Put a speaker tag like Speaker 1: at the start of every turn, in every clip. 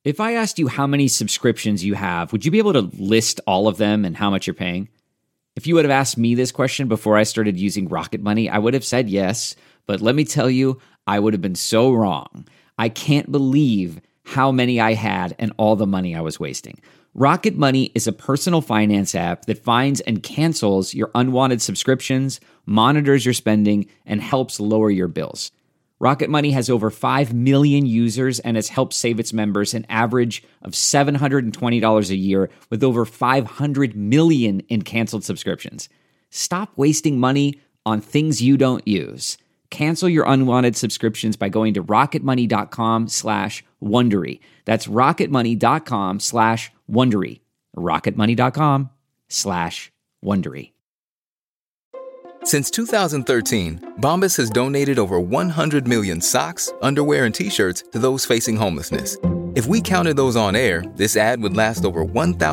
Speaker 1: If I asked you how many subscriptions you have, would you be able to list all of them and how much you're paying? If you would have asked me this question before I started using Rocket Money, I would have said yes, but let me tell you, I would have been so wrong. I can't believe how many I had and all the money I was wasting. Rocket Money is a personal finance app that finds and cancels your unwanted subscriptions, monitors your spending, and helps lower your bills. Rocket Money has over 5 million users and has helped save its members an average of $720 a year with over 500 million in canceled subscriptions. Stop wasting money on things you don't use. Cancel your unwanted subscriptions by going to rocketmoney.com/Wondery. That's rocketmoney.com/Wondery. rocketmoney.com/Wondery.
Speaker 2: Since 2013, Bombas has donated over 100 million socks, underwear, and T-shirts to those facing homelessness. If we counted those on air, this ad would last over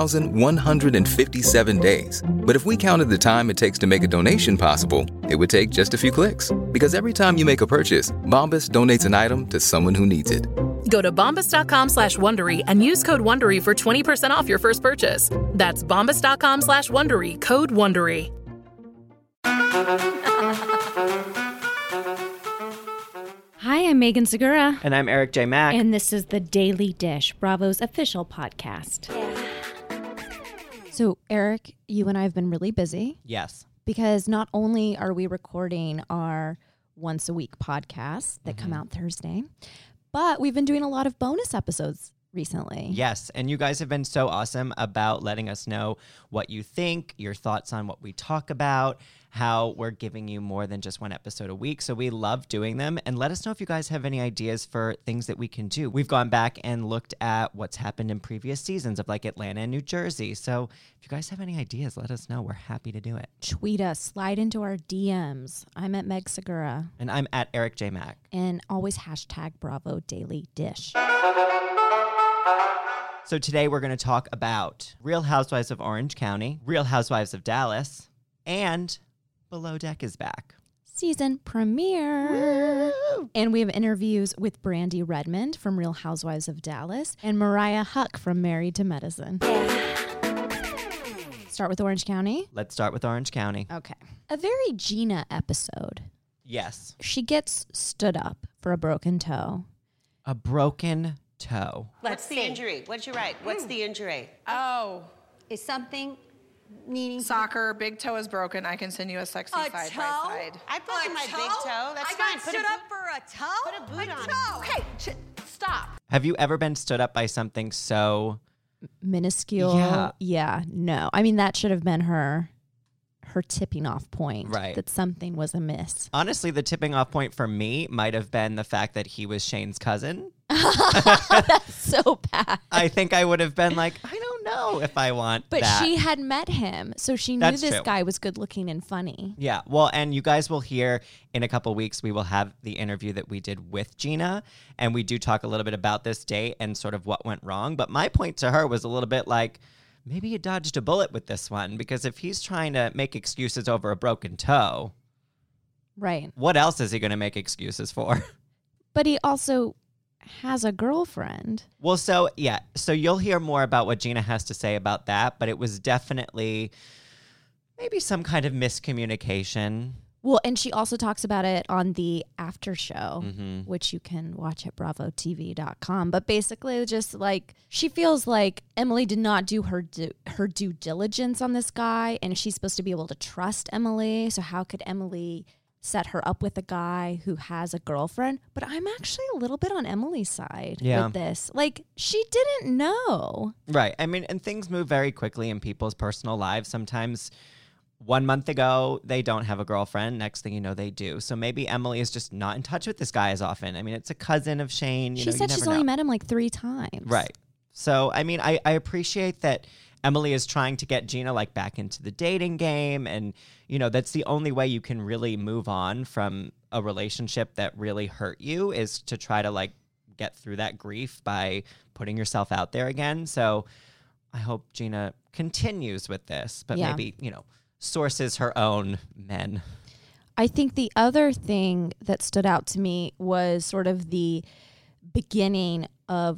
Speaker 2: 1,157 days. But if we counted the time it takes to make a donation possible, it would take just a few clicks. Because every time you make a purchase, Bombas donates an item to someone who needs it.
Speaker 3: Go to bombas.com/Wondery and use code Wondery for 20% off your first purchase. That's bombas.com/Wondery, code Wondery.
Speaker 4: Hi, I'm Megan Segura.
Speaker 5: And I'm Eric J. Mack.
Speaker 4: And this is The Daily Dish, Bravo's official podcast. So, Eric, you and I have been really busy.
Speaker 5: Yes.
Speaker 4: Because not only are we recording our once-a-week podcasts that come out Thursday, but we've been doing a lot of bonus episodes recently.
Speaker 5: Yes, and you guys have been so awesome about letting us know what you think, your thoughts on what we talk about, how we're giving you more than just one episode a week. So we love doing them. And let us know if you guys have any ideas for things that we can do. We've gone back and looked at what's happened in previous seasons of like Atlanta and New Jersey. So if you guys have any ideas, let us know. We're happy to do it.
Speaker 4: Tweet us, slide into our DMs. I'm at Meg Segura.
Speaker 5: And I'm at Eric J. Mack.
Speaker 4: And always hashtag Bravo Daily Dish.
Speaker 5: So today we're going to talk about Real Housewives of Orange County, Real Housewives of Dallas, and Below Deck is back.
Speaker 4: Season premiere. Woo! And we have interviews with Brandy Redmond from Real Housewives of Dallas and Mariah Huck from Married to Medicine. Start with Orange County?
Speaker 5: Let's start with Orange County.
Speaker 4: Okay. A very Gina episode.
Speaker 5: Yes.
Speaker 4: She gets stood up for a broken toe.
Speaker 5: A broken toe.
Speaker 6: What's the injury? What'd you write? What's the injury?
Speaker 7: Oh.
Speaker 8: Is something needing
Speaker 7: Soccer, big toe is broken. I can send you a sexy side by side.
Speaker 6: I broke my big toe. That's
Speaker 8: I
Speaker 6: fine.
Speaker 8: got stood up for a toe?
Speaker 6: Put a boot on.
Speaker 8: Toe.
Speaker 7: Okay, stop.
Speaker 5: Have you ever been stood up by something so
Speaker 4: minuscule? Yeah, no. I mean, that should have been her tipping off point.
Speaker 5: Right.
Speaker 4: That something was amiss.
Speaker 5: Honestly, the tipping off point for me might have been the fact that he was Shane's cousin.
Speaker 4: That's so bad.
Speaker 5: I think I would have been like, I don't know if I want
Speaker 4: but
Speaker 5: that.
Speaker 4: She had met him, so she knew
Speaker 5: That's
Speaker 4: this
Speaker 5: true.
Speaker 4: guy was good looking and funny.
Speaker 5: Yeah, well, and you guys will hear in a couple weeks, we will have the interview that we did with Gina, and we do talk a little bit about this date and sort of what went wrong. But my point to her was a little bit like, maybe you dodged a bullet with this one, because if he's trying to make excuses over a broken toe,
Speaker 4: right?
Speaker 5: What else is he going to make excuses for?
Speaker 4: But he also has a girlfriend.
Speaker 5: Well, so you'll hear more about what Gina has to say about that, but it was definitely maybe some kind of miscommunication.
Speaker 4: Well, and she also talks about it on the after show,
Speaker 5: Mm-hmm.
Speaker 4: which you can watch at bravotv.com. But basically, just like she feels like Emily did not do her due diligence on this guy, and she's supposed to be able to trust Emily. So how could Emily set her up with a guy who has a girlfriend? But I'm actually a little bit on Emily's side with this. Like, she didn't know.
Speaker 5: Right. I mean, and things move very quickly in people's personal lives. Sometimes 1 month ago, they don't have a girlfriend. Next thing you know, they do. So maybe Emily is just not in touch with this guy as often. I mean, it's a cousin of Shane.
Speaker 4: She said she's only met him like 3 times.
Speaker 5: Right. So, I mean, I appreciate that Emily is trying to get Gina like back into the dating game. And, you know, that's the only way you can really move on from a relationship that really hurt you, is to try to like get through that grief by putting yourself out there again. So I hope Gina continues with this, but maybe, you know, sources her own men.
Speaker 4: I think the other thing that stood out to me was sort of the beginning of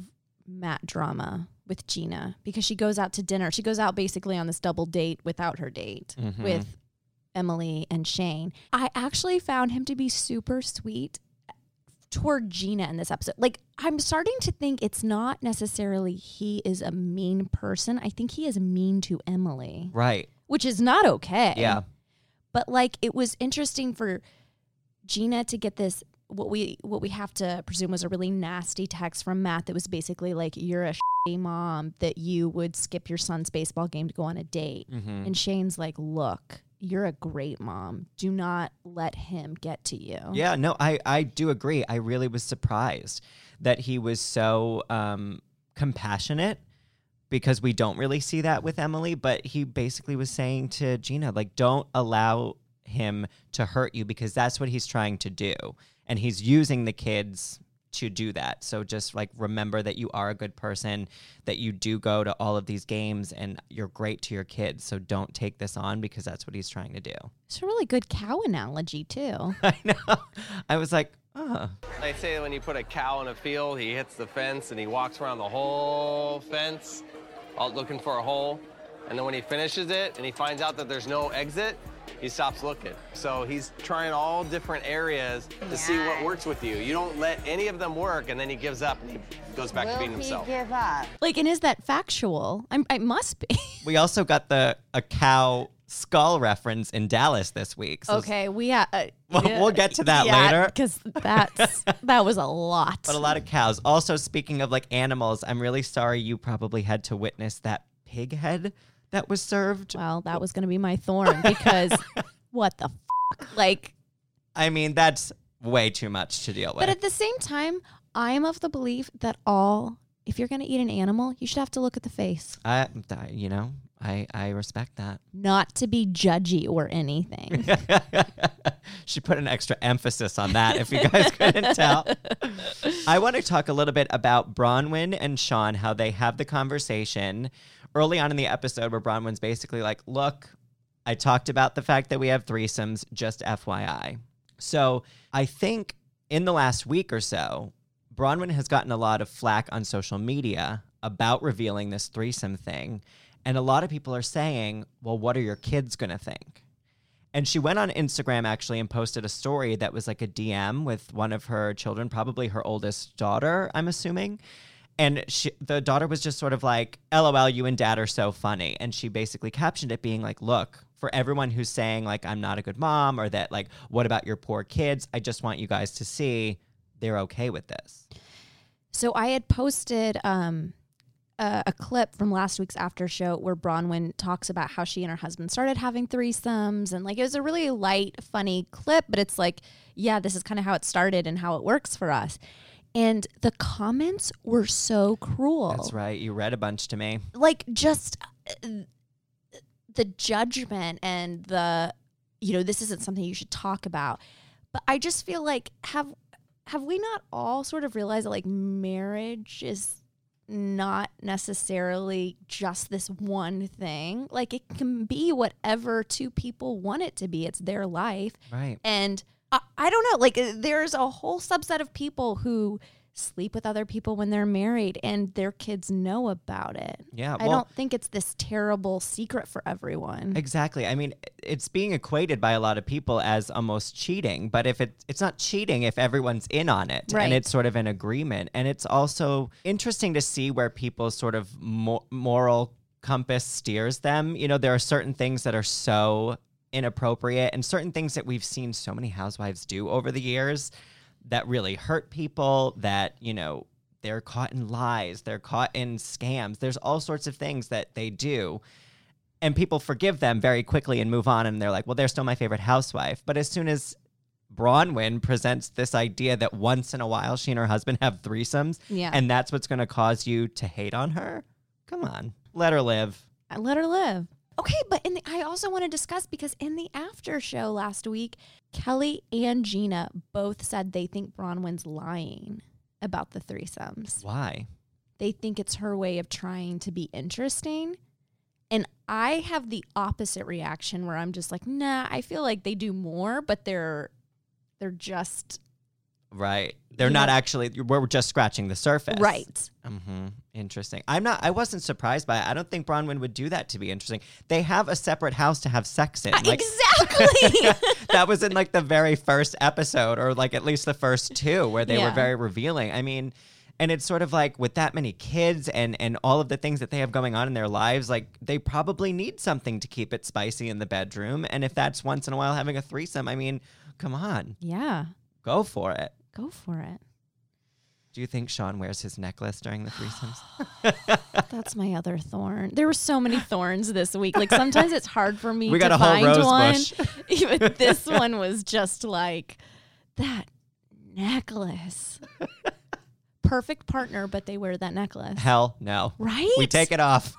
Speaker 4: Matt drama with Gina because she goes out to dinner. She goes out basically on this double date without her date with Emily and Shane. I actually found him to be super sweet toward Gina in this episode. Like, I'm starting to think it's not necessarily he is a mean person. I think he is mean to Emily.
Speaker 5: Right.
Speaker 4: Which is not okay.
Speaker 5: Yeah.
Speaker 4: But like, it was interesting for Gina to get this, what we have to presume was a really nasty text from Matt that was basically like, you're a shitty mom that you would skip your son's baseball game to go on a date. And Shane's like, look, you're a great mom. Do not let him get to you.
Speaker 5: Yeah, no, I do agree. I really was surprised that he was so compassionate because we don't really see that with Emily. But he basically was saying to Gina, like, don't allow him to hurt you because that's what he's trying to do. And he's using the kids to do that. So just like remember that you are a good person, that you do go to all of these games and you're great to your kids. So don't take this on because that's what he's trying to do.
Speaker 4: It's a really good cow analogy too.
Speaker 5: I know. I was like, oh.
Speaker 9: They say when you put a cow in a field, he hits the fence and he walks around the whole fence out looking for a hole. And then when he finishes it and he finds out that there's no exit, he stops looking. So he's trying all different areas to see what works with you. You don't let any of them work, and then he gives up and he goes back to being himself.
Speaker 8: Give up?
Speaker 4: Like, and is that factual? I must be.
Speaker 5: We also got a cow skull reference in Dallas this week. So
Speaker 4: Okay, we'll
Speaker 5: get to that later.
Speaker 4: Because that was a lot.
Speaker 5: But a lot of cows. Also, speaking of like animals, I'm really sorry you probably had to witness that pig head that was served.
Speaker 4: Well, that was going to be my thorn because what the fuck? Like,
Speaker 5: I mean, that's way too much to deal with.
Speaker 4: but at the same time, I am of the belief that if you're going to eat an animal, you should have to look at the face.
Speaker 5: I respect that.
Speaker 4: Not to be judgy or anything.
Speaker 5: She put an extra emphasis on that, if you guys couldn't tell. I want to talk a little bit about Bronwyn and Sean, how they have the conversation early on in the episode where Bronwyn's basically like, look, I talked about the fact that we have threesomes, just FYI. So I think in the last week or so, Bronwyn has gotten a lot of flack on social media about revealing this threesome thing. And a lot of people are saying, well, what are your kids going to think? And she went on Instagram actually and posted a story that was like a DM with one of her children, probably her oldest daughter, I'm assuming. And the daughter was just sort of like, LOL, you and dad are so funny. And she basically captioned it being like, look, for everyone who's saying like, I'm not a good mom or that like, what about your poor kids? I just want you guys to see they're okay with this.
Speaker 4: So I had posted a clip from last week's after show where Bronwyn talks about how she and her husband started having threesomes. And like, it was a really light, funny clip, but it's like, yeah, this is kind of how it started and how it works for us. And the comments were so cruel.
Speaker 5: That's right. You read a bunch to me.
Speaker 4: Like, just the judgment and this isn't something you should talk about. But I just feel like, have we not all sort of realized that, like, marriage is not necessarily just this one thing? Like, it can be whatever two people want it to be. It's their life.
Speaker 5: Right.
Speaker 4: And I don't know, like, there's a whole subset of people who sleep with other people when they're married and their kids know about it.
Speaker 5: Yeah.
Speaker 4: I don't think it's this terrible secret for everyone.
Speaker 5: Exactly. I mean, it's being equated by a lot of people as almost cheating, but if it's not cheating if everyone's in on it,
Speaker 4: right,
Speaker 5: and it's sort of an agreement. And it's also interesting to see where people's sort of moral compass steers them. You know, there are certain things that are so inappropriate and certain things that we've seen so many housewives do over the years that really hurt people, that, you know, they're caught in lies, they're caught in scams. There's all sorts of things that they do. And people forgive them very quickly and move on. And they're like, well, they're still my favorite housewife. But as soon as Bronwyn presents this idea that once in a while she and her husband have threesomes, and that's what's going to cause you to hate on her, come on, let her live.
Speaker 4: Let her live. Okay, but I also want to discuss, because in the after show last week, Kelly and Gina both said they think Bronwyn's lying about the threesomes.
Speaker 5: Why?
Speaker 4: They think it's her way of trying to be interesting. And I have the opposite reaction where I'm just like, nah, I feel like they do more, but they're just
Speaker 5: Right. They're not actually, we're just scratching the surface.
Speaker 4: Right.
Speaker 5: Mm-hmm. Interesting. I wasn't surprised by it. I don't think Bronwyn would do that to be interesting. They have a separate house to have sex in. Like,
Speaker 4: exactly.
Speaker 5: that was in like the very first episode, or like at least the first two, where they were
Speaker 4: Yeah.
Speaker 5: very revealing. I mean, and it's sort of like with that many kids and all of the things that they have going on in their lives, like they probably need something to keep it spicy in the bedroom. And if that's once in a while having a threesome, I mean, come on,
Speaker 4: Yeah.
Speaker 5: go for it.
Speaker 4: Go for it.
Speaker 5: Do you think Sean wears his necklace during the threesomes?
Speaker 4: That's my other thorn. There were so many thorns this week. Like sometimes it's hard for me
Speaker 5: We got
Speaker 4: to
Speaker 5: a whole
Speaker 4: find
Speaker 5: rose
Speaker 4: one.
Speaker 5: bush.
Speaker 4: Even this one was just like that necklace. Perfect partner, but they wear that necklace.
Speaker 5: Hell no.
Speaker 4: Right?
Speaker 5: We take it off.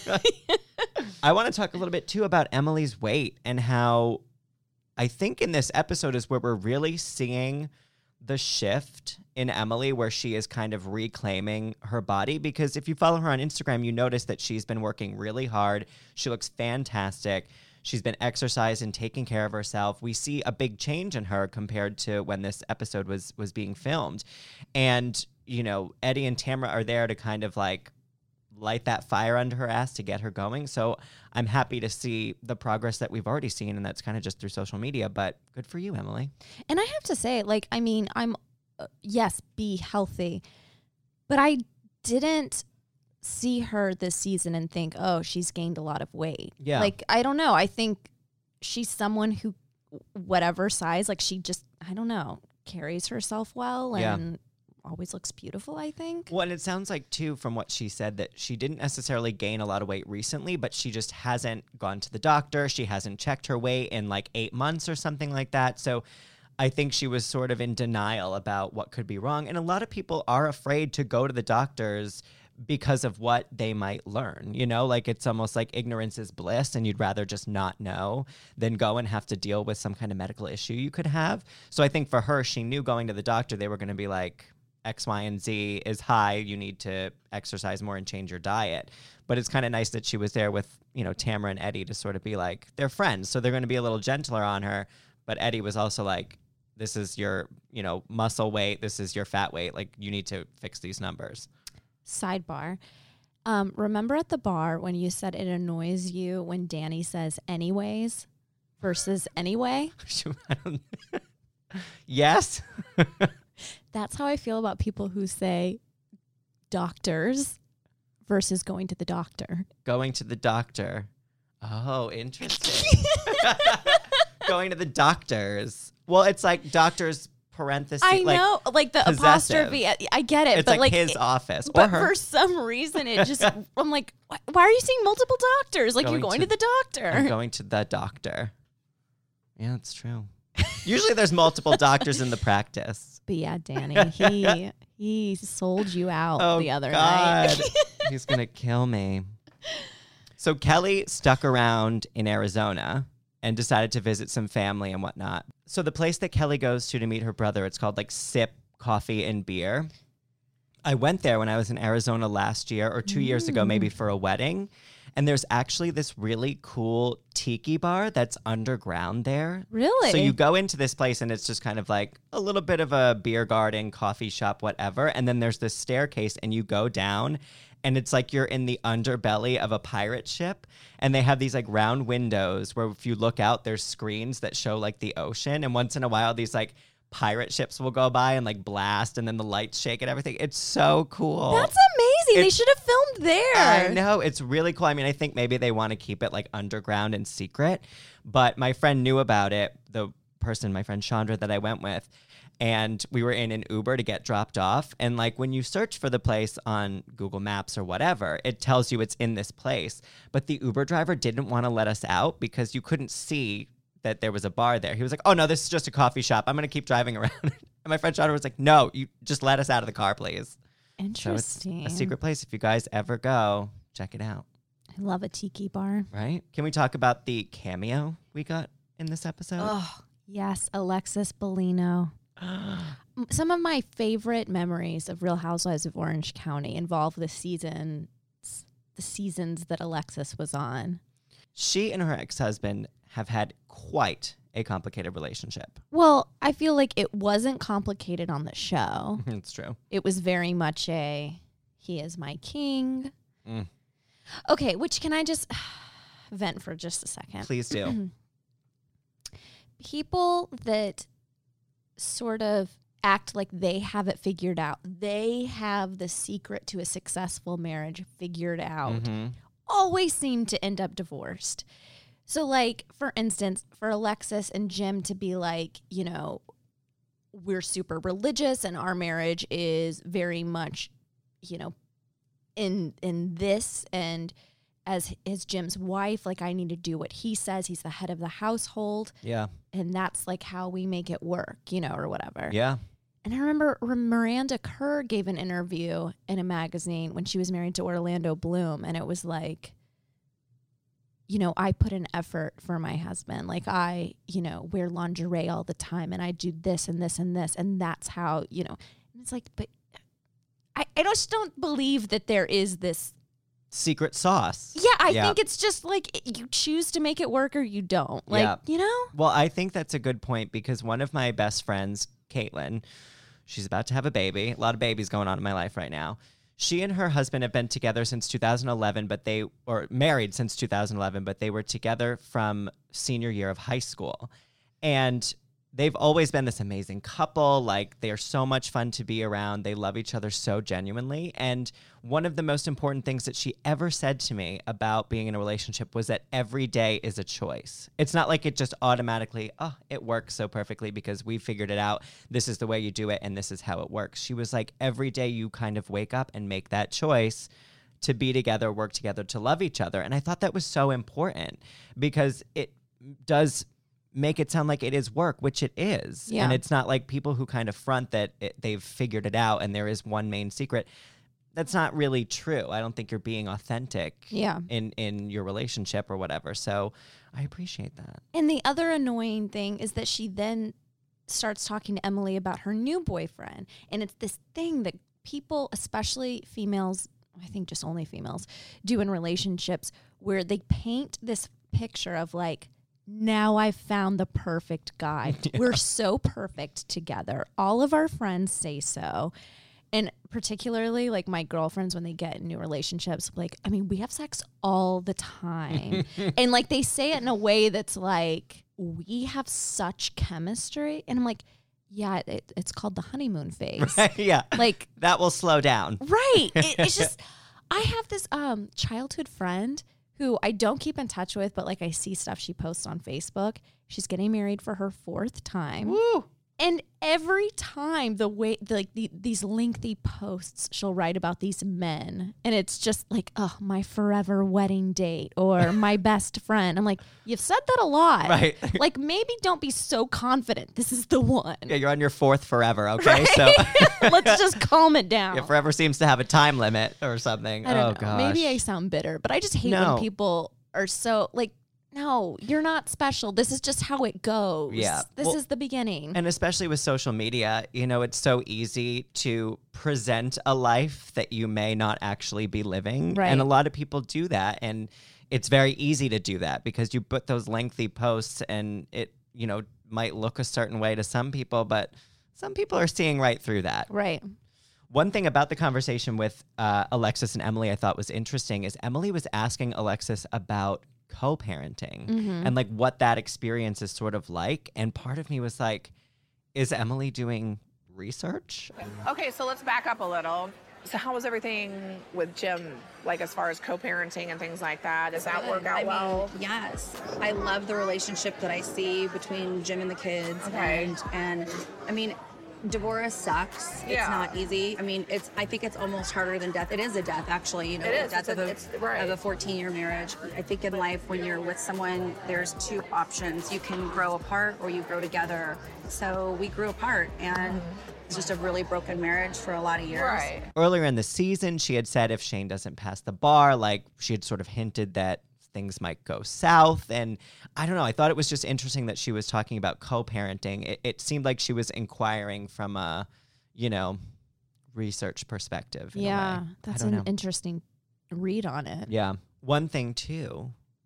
Speaker 5: I want to talk a little bit too about Emily's weight and how I think in this episode is where we're really seeing the shift in Emily, where she is kind of reclaiming her body. Because if you follow her on Instagram, you notice that she's been working really hard. She looks fantastic. She's been exercising and taking care of herself. We see a big change in her compared to when this episode was being filmed. And, you know, Eddie and Tamra are there to kind of like light that fire under her ass to get her going. So I'm happy to see the progress that we've already seen, and that's kind of just through social media. But good for you, Emily.
Speaker 4: And I have to say, like, I mean, I'm, yes, be healthy, but I didn't see her this season and think, oh, she's gained a lot of weight.
Speaker 5: Yeah.
Speaker 4: Like, I don't know. I think she's someone who, whatever size, like she just, I don't know, carries herself well and always looks beautiful, I think.
Speaker 5: Well, and it sounds like, too, from what she said, that she didn't necessarily gain a lot of weight recently, but she just hasn't gone to the doctor. She hasn't checked her weight in like 8 months or something like that. So I think she was sort of in denial about what could be wrong. And a lot of people are afraid to go to the doctors because of what they might learn, you know, like it's almost like ignorance is bliss, and you'd rather just not know than go and have to deal with some kind of medical issue you could have. So I think for her, she knew going to the doctor, they were going to be like, X, Y, and Z is high. You need to exercise more and change your diet. But it's kind of nice that she was there with, you know, Tamra and Eddie to sort of be like, they're friends. So they're going to be a little gentler on her. But Eddie was also like, this is your, you know, muscle weight. This is your fat weight. Like, you need to fix these numbers.
Speaker 4: Sidebar. Remember at the bar when you said it annoys you when Danny says anyways versus anyway?
Speaker 5: Yes.
Speaker 4: That's how I feel about people who say doctors versus going to the doctor.
Speaker 5: Going to the doctor. Oh, interesting. Going to the doctors. Well, it's like doctors parentheses.
Speaker 4: I know, like the
Speaker 5: possessive.
Speaker 4: apostrophe. I get it,
Speaker 5: It's
Speaker 4: but
Speaker 5: like his office or
Speaker 4: But
Speaker 5: her.
Speaker 4: for some reason, it just I'm like, why are you seeing multiple doctors? Like you're going to the doctor.
Speaker 5: I'm going to the doctor. Yeah, that's true. Usually there's multiple doctors in the practice.
Speaker 4: But yeah, Danny, he sold you out the other night.
Speaker 5: He's going to kill me. So Kelly stuck around in Arizona and decided to visit some family and whatnot. So the place that Kelly goes to meet her brother, it's called like Sip Coffee and Beer. I went there when I was in Arizona last year or 2 years ago, maybe for a wedding. And there's actually this really cool tiki bar that's underground there.
Speaker 4: Really?
Speaker 5: So you go into this place and it's just kind of like a little bit of a beer garden, coffee shop, whatever. And then there's this staircase and you go down and it's like you're in the underbelly of a pirate ship. And they have these like round windows where if you look out, there's screens that show like the ocean. And once in a while, these like pirate ships will go by and like blast and then the lights shake and everything. It's so cool.
Speaker 4: That's amazing. They should have filmed there.
Speaker 5: I know. It's really cool. I mean, I think maybe they want to keep it like underground and secret, but my friend knew about it, the person, my friend Chandra that I went with, and we were in an Uber to get dropped off. And like when you search for the place on Google Maps or whatever, it tells you it's in this place. But the Uber driver didn't want to let us out because you couldn't see that there was a bar there. He was like, oh no, this is just a coffee shop. I'm going to keep driving around. And my friend Chandra was like, no, you just let us out of the car, please.
Speaker 4: Interesting.
Speaker 5: So it's a secret place. If you guys ever go, check it out.
Speaker 4: I love a tiki bar.
Speaker 5: Right? Can we talk about the cameo we got in this episode?
Speaker 4: Oh, yes. Alexis Bellino. Some of my favorite memories of Real Housewives of Orange County involve the seasons that Alexis was on.
Speaker 5: She and her ex-husband have had quite a complicated relationship.
Speaker 4: Well, I feel like it wasn't complicated on the show.
Speaker 5: It's true.
Speaker 4: It was very much he is my king.
Speaker 5: Mm.
Speaker 4: Okay, which can I just vent for just a second?
Speaker 5: Please do.
Speaker 4: People that sort of act like they have it figured out. They have the secret to a successful marriage figured out. Always seem to end up divorced. So, like, for instance, for Alexis and Jim to be like, you know, we're super religious and our marriage is very much, you know, in this, and as Jim's wife, like, I need to do what he says. He's the head of the household.
Speaker 5: Yeah.
Speaker 4: And that's like how we make it work, you know, or whatever.
Speaker 5: Yeah.
Speaker 4: And I remember Miranda Kerr gave an interview in a magazine when she was married to Orlando Bloom. And it was like, you know, I put an effort for my husband. Like, I, you know, wear lingerie all the time and I do this and this and this. And that's how, you know, and it's like, but I just don't believe that there is this
Speaker 5: secret sauce.
Speaker 4: Yeah, I think it's just like you choose to make it work or you don't. Like, you know?
Speaker 5: Well, I think that's a good point because one of my best friends, Caitlin, she's about to have a baby. A lot of babies going on in my life right now. She and her husband have been together since 2011, or married since 2011, but they were together from senior year of high school. And they've always been this amazing couple. Like, they are so much fun to be around. They love each other so genuinely. And one of the most important things that she ever said to me about being in a relationship was that every day is a choice. It's not like it just automatically, it works so perfectly because we figured it out. This is the way you do it, and this is how it works. She was like, every day you kind of wake up and make that choice to be together, work together, to love each other. And I thought that was so important because it does make it sound like it is work, which it is.
Speaker 4: Yeah.
Speaker 5: And it's not like people who kind of front that they've figured it out and there is one main secret. That's not really true. I don't think you're being authentic in your relationship or whatever. So I appreciate that.
Speaker 4: And the other annoying thing is that she then starts talking to Emily about her new boyfriend. And it's this thing that people, especially females, I think just only females, do in relationships where they paint this picture of like, now I've found the perfect guy. Yeah. We're so perfect together. All of our friends say so. And particularly like my girlfriends, when they get in new relationships, like, I mean, we have sex all the time. And like, they say it in a way that's like, we have such chemistry. And I'm like, yeah, it's called the honeymoon phase.
Speaker 5: Right, yeah.
Speaker 4: Like,
Speaker 5: that will slow down.
Speaker 4: Right. It's just, I have this childhood friend who I don't keep in touch with, but like I see stuff she posts on Facebook. She's getting married for her 4th time.
Speaker 5: Woo!
Speaker 4: And every time these lengthy posts she'll write about these men, and it's just like, oh, my forever wedding date or my best friend. I'm like, you've said that a lot.
Speaker 5: Right.
Speaker 4: Like, maybe don't be so confident this is the one.
Speaker 5: Yeah, you're on your 4th forever, okay?
Speaker 4: Right?
Speaker 5: So
Speaker 4: let's just calm it down.
Speaker 5: Yeah, forever seems to have a time limit or something.
Speaker 4: I don't know.
Speaker 5: Gosh.
Speaker 4: Maybe I sound bitter, but I just hate when people are so like, no, you're not special. This is just how it goes.
Speaker 5: Yeah.
Speaker 4: This is the beginning.
Speaker 5: And especially with social media, you know, it's so easy to present a life that you may not actually be living.
Speaker 4: Right.
Speaker 5: And a lot of people do that. And it's very easy to do that because you put those lengthy posts and it, you know, might look a certain way to some people, but some people are seeing right through that.
Speaker 4: Right.
Speaker 5: One thing about the conversation with Alexis and Emily I thought was interesting is Emily was asking Alexis about co-parenting and like what that experience is sort of like. And part of me was like, is Emily doing research?
Speaker 7: Okay, so let's back up a little. So how was everything with Jim, like as far as co-parenting and things like that? Does that work out well?
Speaker 10: Yes. I love the relationship that I see between Jim and the kids.
Speaker 7: Okay.
Speaker 10: And I mean, divorce sucks.
Speaker 7: Yeah.
Speaker 10: It's not easy. I mean, I think it's almost harder than death. It is a death, actually. You know,
Speaker 7: it is.
Speaker 10: The death of
Speaker 7: right.
Speaker 10: a 14-year marriage. I think in life, when you're with someone, there's 2 options. You can grow apart or you grow together. So we grew apart, and it's just a really broken marriage for a lot of years.
Speaker 7: Right.
Speaker 5: Earlier in the season, she had said if Shane doesn't pass the bar, like she had sort of hinted that things might go south. And I don't know, I thought it was just interesting that she was talking about co-parenting. It seemed like she was inquiring from a, you know, research perspective.
Speaker 4: Yeah, that's an interesting read on it.
Speaker 5: Yeah. One thing too,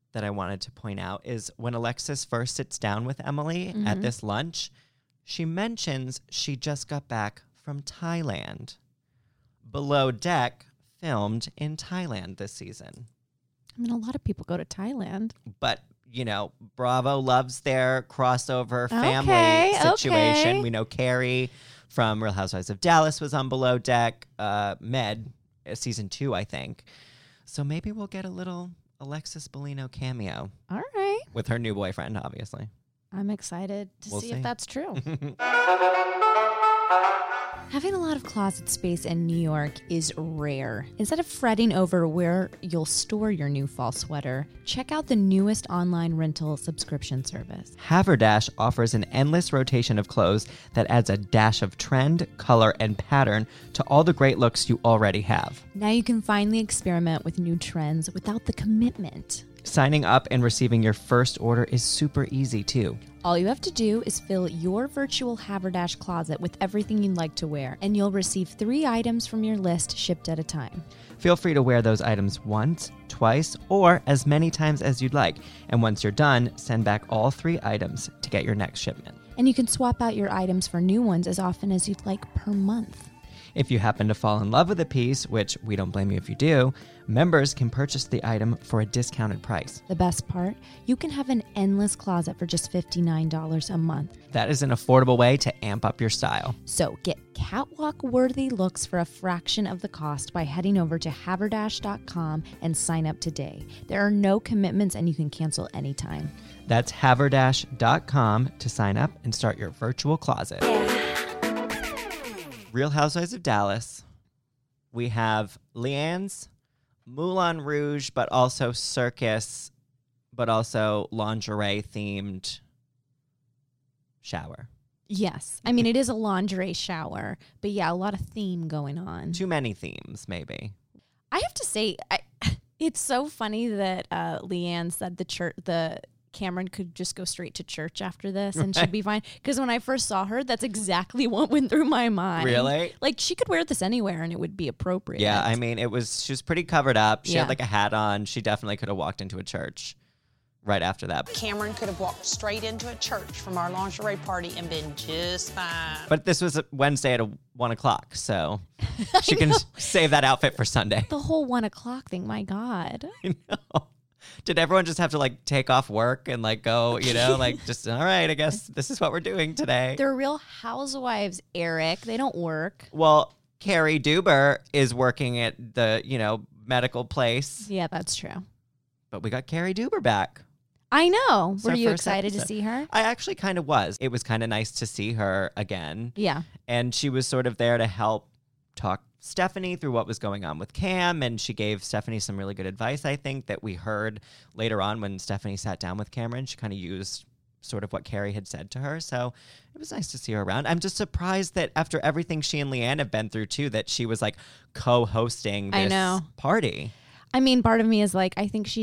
Speaker 5: that I wanted to point out is when Alexis first sits down with Emily at this lunch, she mentions she just got back from Thailand. Below Deck filmed in Thailand this season.
Speaker 4: I mean, a lot of people go to Thailand.
Speaker 5: But, you know, Bravo loves their crossover family situation.
Speaker 4: Okay.
Speaker 5: We know Carrie from Real Housewives of Dallas was on Below Deck. Med, season 2, I think. So maybe we'll get a little Alexis Bellino cameo.
Speaker 4: All right.
Speaker 5: With her new boyfriend, obviously.
Speaker 4: I'm excited to see if that's true. Having a lot of closet space in New York is rare. Instead of fretting over where you'll store your new fall sweater, check out the newest online rental subscription service.
Speaker 5: Haverdash offers an endless rotation of clothes that adds a dash of trend, color, and pattern to all the great looks you already have.
Speaker 4: Now you can finally experiment with new trends without the commitment.
Speaker 5: Signing up and receiving your first order is super easy, too.
Speaker 4: All you have to do is fill your virtual Haverdash closet with everything you'd like to wear, and you'll receive 3 items from your list shipped at a time.
Speaker 5: Feel free to wear those items once, twice, or as many times as you'd like. And once you're done, send back all 3 items to get your next shipment.
Speaker 4: And you can swap out your items for new ones as often as you'd like per month.
Speaker 5: If you happen to fall in love with a piece, which we don't blame you if you do, members can purchase the item for a discounted price.
Speaker 4: The best part, you can have an endless closet for just $59 a month.
Speaker 5: That is an affordable way to amp up your style.
Speaker 4: So get catwalk-worthy looks for a fraction of the cost by heading over to haverdash.com and sign up today. There are no commitments and you can cancel anytime.
Speaker 5: That's haverdash.com to sign up and start your virtual closet. Real Housewives of Dallas. We have Leanne's Moulin Rouge, but also circus, but also lingerie-themed shower.
Speaker 4: Yes. I mean, it is a lingerie shower, but yeah, a lot of theme going on.
Speaker 5: Too many themes, maybe.
Speaker 4: I have to say, it's so funny that Leanne said the Cameron could just go straight to church after this and she'd be fine. Because when I first saw her, that's exactly what went through my mind.
Speaker 5: Really?
Speaker 4: Like, she could wear this anywhere and it would be appropriate.
Speaker 5: Yeah, I mean, she was pretty covered up. She
Speaker 4: Yeah.
Speaker 5: had like a hat on. She definitely could have walked into a church right after that.
Speaker 11: Cameron could have walked straight into a church from our lingerie party and been just fine.
Speaker 5: But this was Wednesday at 1 o'clock, so she can save that outfit for Sunday.
Speaker 4: The whole 1 o'clock thing, my God.
Speaker 5: I know. Did everyone just have to like take off work and like go, you know, like just, all right, I guess this is what we're doing today.
Speaker 4: They're Real Housewives, Eric. They don't work.
Speaker 5: Well, Carrie Duber is working at the, you know, medical place.
Speaker 4: Yeah, that's true.
Speaker 5: But we got Carrie Duber back.
Speaker 4: I know.
Speaker 5: It's
Speaker 4: Were
Speaker 5: our
Speaker 4: you
Speaker 5: first
Speaker 4: excited to
Speaker 5: episode.
Speaker 4: see her?
Speaker 5: I actually kind of was. It was kind of nice to see her again.
Speaker 4: Yeah.
Speaker 5: And she was sort of there to help talk Stephanie through what was going on with Cam, and she gave Stephanie some really good advice, I think, that we heard later on when Stephanie sat down with Cameron. She kind of used sort of what Carrie had said to her, so it was nice to see her around. I'm just surprised that after everything she and Leanne have been through, too, that she was, like, co-hosting this party.
Speaker 4: I mean, part of me is like, I think she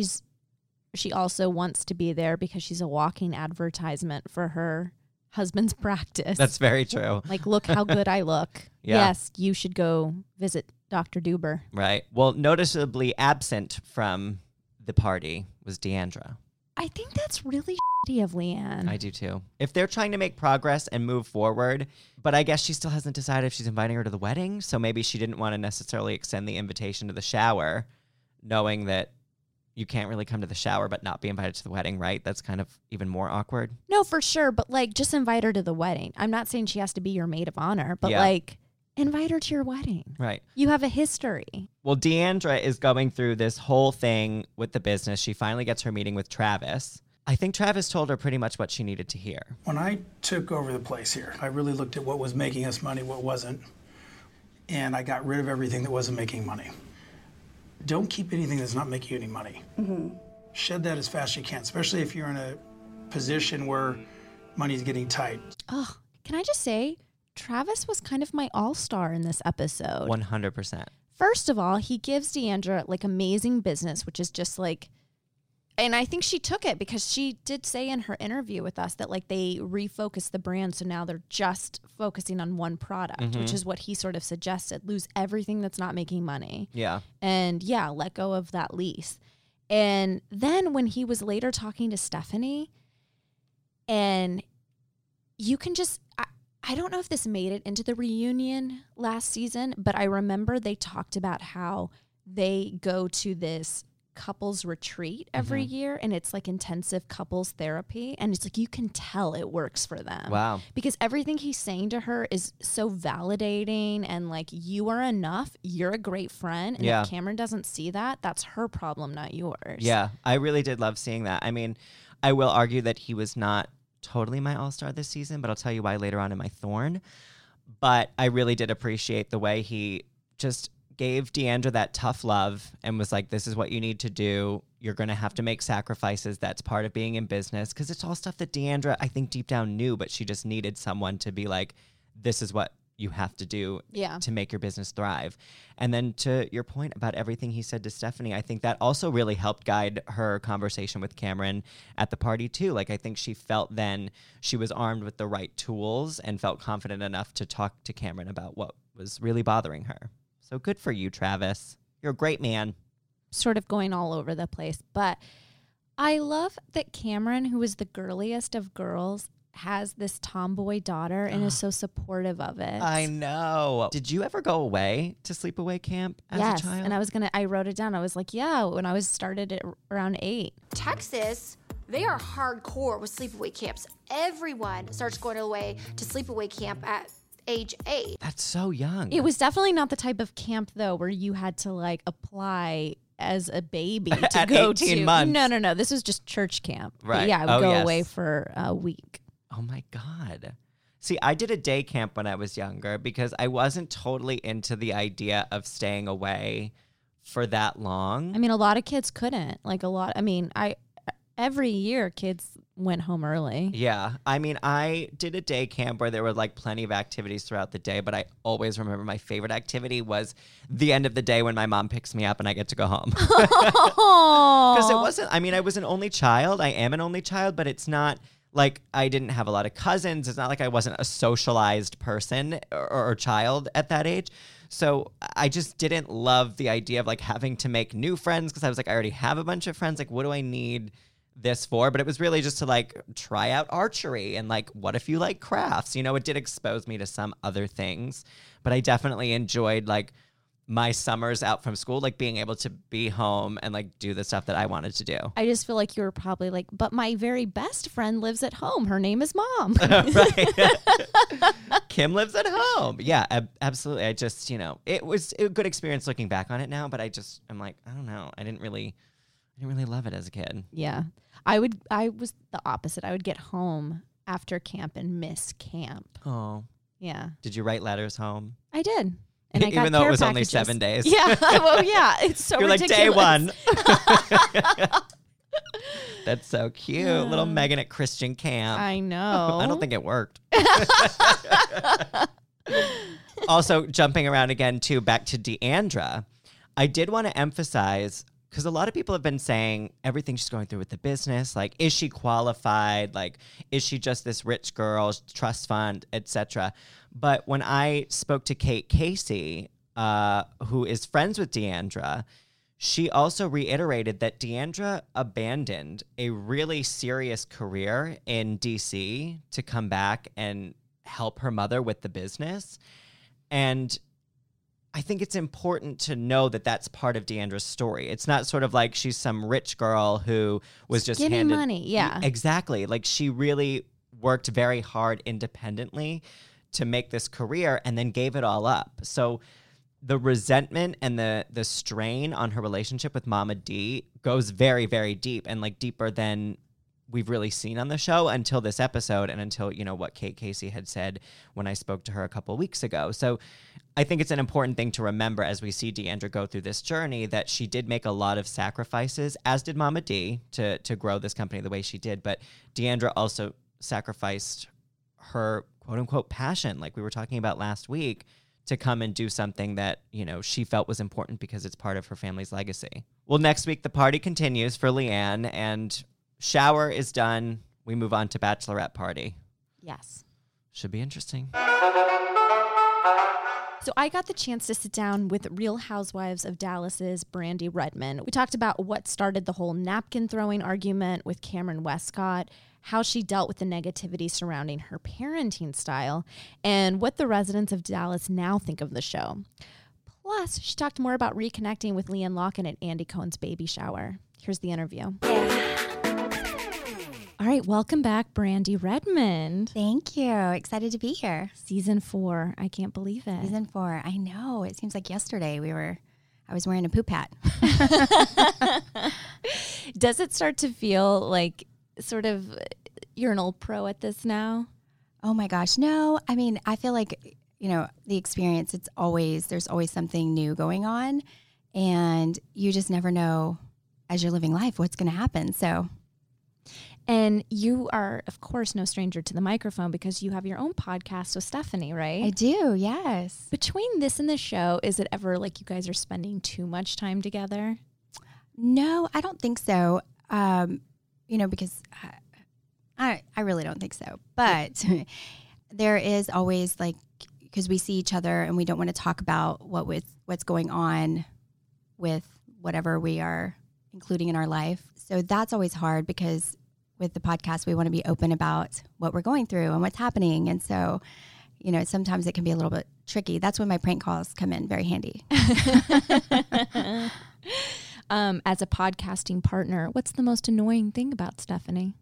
Speaker 4: also wants to be there because she's a walking advertisement for her husband's practice.
Speaker 5: That's very true.
Speaker 4: Like, look how good I look.
Speaker 5: Yeah.
Speaker 4: Yes, you should go visit Dr. Duber.
Speaker 5: Right. Well, noticeably absent from the party was Deandra.
Speaker 4: I think that's really shitty of Leanne.
Speaker 5: I do too. If they're trying to make progress and move forward, but I guess she still hasn't decided if she's inviting her to the wedding, so maybe she didn't want to necessarily extend the invitation to the shower, knowing that you can't really come to the shower but not be invited to the wedding, right? That's kind of even more awkward.
Speaker 4: No, for sure. But like, just invite her to the wedding. I'm not saying she has to be your maid of honor, but like, invite her to your wedding.
Speaker 5: Right.
Speaker 4: You have a history.
Speaker 5: Well, Deandra is going through this whole thing with the business. She finally gets her meeting with Travis. I think Travis told her pretty much what she needed to hear.
Speaker 12: When I took over the place here, I really looked at what was making us money, what wasn't, and I got rid of everything that wasn't making money. Don't keep anything that's not making you any money.
Speaker 8: Mm-hmm.
Speaker 12: Shed that as fast as you can, especially if you're in a position where money's getting tight.
Speaker 4: Oh, can I just say, Travis was kind of my all-star in this episode.
Speaker 5: 100%.
Speaker 4: First of all, he gives Deandra like amazing business, which is just like, and I think she took it because she did say in her interview with us that like they refocused the brand. So now they're just focusing on one product, which is what he sort of suggested. Lose everything that's not making money.
Speaker 5: Yeah.
Speaker 4: And yeah, let go of that lease. And then when he was later talking to Stephanie, and you can just, I don't know if this made it into the reunion last season, but I remember they talked about how they go to this couples retreat every year, and it's like intensive couples therapy, and it's like you can tell it works for them.
Speaker 5: Wow.
Speaker 4: Because everything he's saying to her is so validating, and like, you are enough, you're a great friend, and if Cameron doesn't see that, that's her problem, not yours.
Speaker 5: Yeah, I really did love seeing that. I mean, I will argue that he was not totally my all-star this season, but I'll tell you why later on in my thorn. But I really did appreciate the way he just gave Deandra that tough love and was like, this is what you need to do. You're going to have to make sacrifices. That's part of being in business. Because it's all stuff that Deandra, I think, deep down knew, but she just needed someone to be like, this is what you have to do to make your business thrive. And then to your point about everything he said to Stephanie, I think that also really helped guide her conversation with Cameron at the party too. Like, I think she felt then she was armed with the right tools and felt confident enough to talk to Cameron about what was really bothering her. So good for you, Travis. You're a great man.
Speaker 4: Sort of going all over the place. But I love that Cameron, who is the girliest of girls, has this tomboy daughter and is so supportive of it.
Speaker 5: I know. Did you ever go away to sleepaway camp as a child?
Speaker 4: And I wrote it down. I was like, yeah, when I was started at around 8.
Speaker 13: Texas, they are hardcore with sleepaway camps. Everyone starts going away to sleepaway camp at age 8.
Speaker 5: That's so young.
Speaker 4: It was definitely not the type of camp, though, where you had to like apply as a baby to
Speaker 5: at
Speaker 4: go
Speaker 5: 18
Speaker 4: to.
Speaker 5: months.
Speaker 4: No. This was just church camp.
Speaker 5: Right.
Speaker 4: But yeah, I would go away for a week.
Speaker 5: Oh my God. See, I did a day camp when I was younger because I wasn't totally into the idea of staying away for that long.
Speaker 4: I mean, a lot of kids couldn't. Every year kids went home early.
Speaker 5: Yeah. I mean, I did a day camp where there were like plenty of activities throughout the day, but I always remember my favorite activity was the end of the day when my mom picks me up and I get to go home. Because it wasn't, I mean, I was an only child. I am an only child, but it's not like I didn't have a lot of cousins. It's not like I wasn't a socialized person or child at that age. So I just didn't love the idea of like having to make new friends because I was like, I already have a bunch of friends. Like, what do I need this for? But it was really just to like try out archery and like, what if you like crafts? You know, it did expose me to some other things, but I definitely enjoyed like my summers out from school, like being able to be home and like do the stuff that I wanted to do.
Speaker 4: I just feel like you were probably like, but my very best friend lives at home. Her name is Mom.
Speaker 5: Right. Kim lives at home. Yeah, absolutely. I just, you know, it was a good experience looking back on it now, but I'm like, I don't know. I didn't really love it as a kid.
Speaker 4: Yeah. I was the opposite. I would get home after camp and miss camp.
Speaker 5: Oh.
Speaker 4: Yeah.
Speaker 5: Did you write letters home?
Speaker 4: I did. And I got
Speaker 5: even though
Speaker 4: care
Speaker 5: it was
Speaker 4: packages.
Speaker 5: only 7 days.
Speaker 4: Yeah. Well, yeah. It's so
Speaker 5: You're
Speaker 4: ridiculous.
Speaker 5: like, day 1. That's so cute. Little Megan at Christian camp.
Speaker 4: I know.
Speaker 5: I don't think it worked. Also, jumping around again, too, back to Deandra, I did want to emphasize, because a lot of people have been saying everything she's going through with the business, like, is she qualified? Like, is she just this rich girl, trust fund, etc.? But when I spoke to Kate Casey, who is friends with Deandra, she also reiterated that Deandra abandoned a really serious career in DC to come back and help her mother with the business. And I think it's important to know that that's part of Deandra's story. It's not sort of like she's some rich girl who was just
Speaker 4: Give me
Speaker 5: handed
Speaker 4: money. Yeah.
Speaker 5: Exactly. Like, she really worked very hard independently to make this career and then gave it all up. So the resentment and the strain on her relationship with Mama D goes very, very deep, and like deeper than we've really seen on the show until this episode and until, you know, what Kate Casey had said when I spoke to her a couple weeks ago. So I think it's an important thing to remember as we see Deandra go through this journey that she did make a lot of sacrifices, as did Mama D, to grow this company the way she did. But Deandra also sacrificed her quote-unquote passion, like we were talking about last week, to come and do something that, you know, she felt was important because it's part of her family's legacy. Well, next week, the party continues for Leanne, and shower is done. We move on to bachelorette party.
Speaker 4: Yes.
Speaker 5: Should be interesting.
Speaker 4: So I got the chance to sit down with Real Housewives of Dallas's Brandi Redmond. We talked about what started the whole napkin throwing argument with Cameron Westcott, how she dealt with the negativity surrounding her parenting style, and what the residents of Dallas now think of the show. Plus, she talked more about reconnecting with Leanne Locken at Andy Cohen's baby shower. Here's the interview. All right, welcome back, Brandi Redmond.
Speaker 14: Thank you. Excited to be here.
Speaker 4: Season 4. I can't believe it.
Speaker 14: Season 4. I know. It seems like yesterday I was wearing a poop hat.
Speaker 4: Does it start to feel like sort of you're an old pro at this now?
Speaker 14: Oh my gosh. No. I mean, I feel like, the experience, there's always something new going on, and you just never know as you're living life what's going to happen. So.
Speaker 4: And you are, of course, no stranger to the microphone because you have your own podcast with Stephanie, right?
Speaker 14: I do, yes.
Speaker 4: Between this and the show, is it ever like you guys are spending too much time together?
Speaker 14: No, I don't think so. Because I really don't think so. But there is always because we see each other and we don't want to talk about what's going on with whatever we are including in our life. So that's always hard because with the podcast, we want to be open about what we're going through and what's happening. And so, sometimes it can be a little bit tricky. That's when my prank calls come in very handy.
Speaker 4: As a podcasting partner, what's the most annoying thing about Stephanie?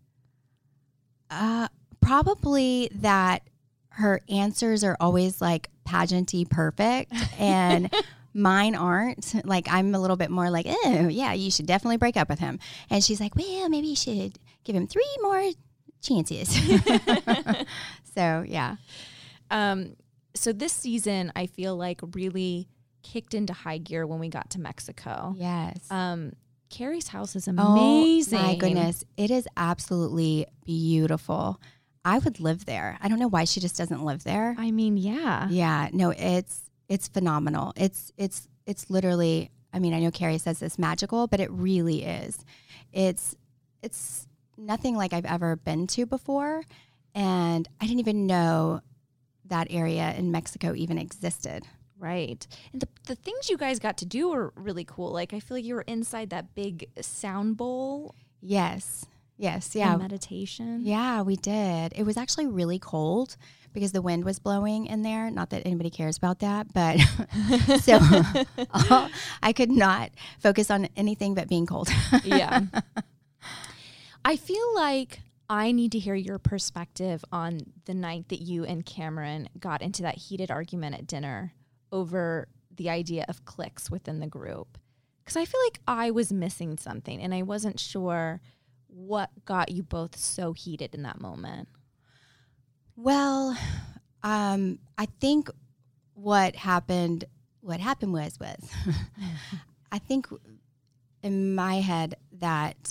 Speaker 14: Probably that her answers are always pageanty perfect and mine aren't. I'm a little bit more oh yeah, you should definitely break up with him. And she's like, well, maybe you should give him 3 more chances. So, yeah.
Speaker 4: So this season, I feel like really kicked into high gear when we got to Mexico.
Speaker 14: Yes.
Speaker 4: Carrie's house is amazing.
Speaker 14: Oh, my goodness. It is absolutely beautiful. I would live there. I don't know why she just doesn't live there.
Speaker 4: I mean, yeah.
Speaker 14: Yeah. No, it's phenomenal. It's literally, I mean, I know Carrie says this magical, but it really is. It's nothing like I've ever been to before. And I didn't even know that area in Mexico even existed.
Speaker 4: Right. And the things you guys got to do were really cool. I feel like you were inside that big sound bowl.
Speaker 14: Yes. Yes. Yeah.
Speaker 4: And meditation.
Speaker 14: Yeah, we did. It was actually really cold because the wind was blowing in there. Not that anybody cares about that, but so I could not focus on anything but being cold.
Speaker 4: Yeah. I feel like I need to hear your perspective on the night that you and Cameron got into that heated argument at dinner over the idea of cliques within the group. Because I feel like I was missing something and I wasn't sure what got you both so heated in that moment.
Speaker 14: Well, I think what happened was I think in my head that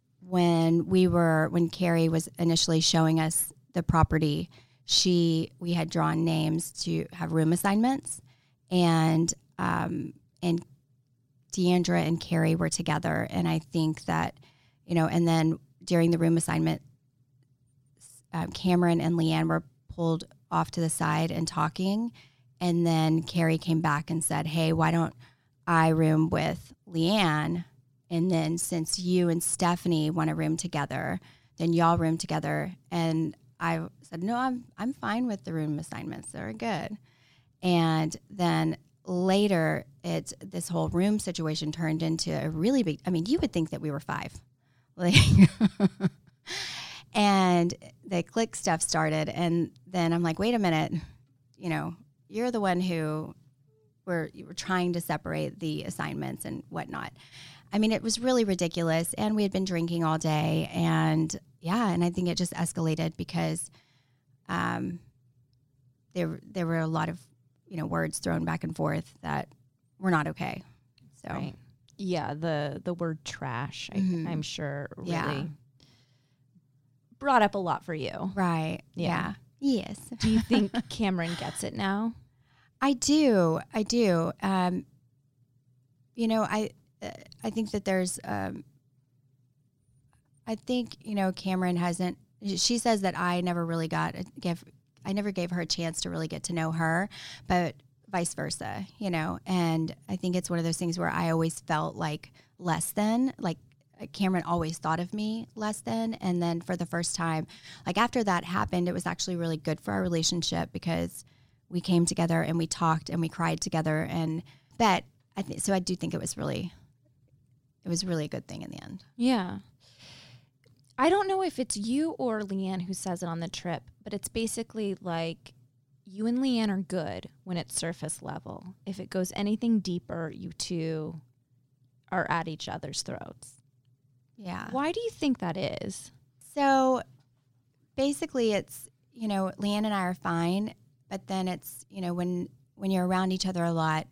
Speaker 14: when Carrie was initially showing us the property, we had drawn names to have room assignments, and Deandra and Carrie were together, and I think that, and then during the room assignment, Cameron and Leanne were pulled off to the side and talking, and then Carrie came back and said, hey, why don't I room with Leanne? And then since you and Stephanie want to room together, then y'all room together. And I said, no, I'm fine with the room assignments. They're good. And then later, this whole room situation turned into a really big, you would think that we were 5. And the click stuff started. And then I'm like, wait a minute, you're the one who you were trying to separate the assignments and whatnot. It was really ridiculous, and we had been drinking all day, and I think it just escalated because there were a lot of words thrown back and forth that were not okay. So,
Speaker 4: right. Yeah, the word trash, I'm sure, really brought up a lot for you.
Speaker 14: Right. Yeah. Yes.
Speaker 4: Do you think Cameron gets it now?
Speaker 14: I do. I think that there's, I think, Cameron hasn't, she says that I never really I never gave her a chance to really get to know her, but vice versa, you know. And I think it's one of those things where I always felt like less than, like Cameron always thought of me less than. And then for the first time, like after that happened, it was actually really good for our relationship because we came together and we talked and we cried together. And but so I do think it was really a good thing in the end.
Speaker 4: Yeah. I don't know if it's you or Leanne who says it on the trip, but it's basically like you and Leanne are good when it's surface level. If it goes anything deeper, you two are at each other's throats.
Speaker 14: Yeah.
Speaker 4: Why do you think that is?
Speaker 14: So basically it's, you know, Leanne and I are fine, but then it's, you know, when you're around each other a lot,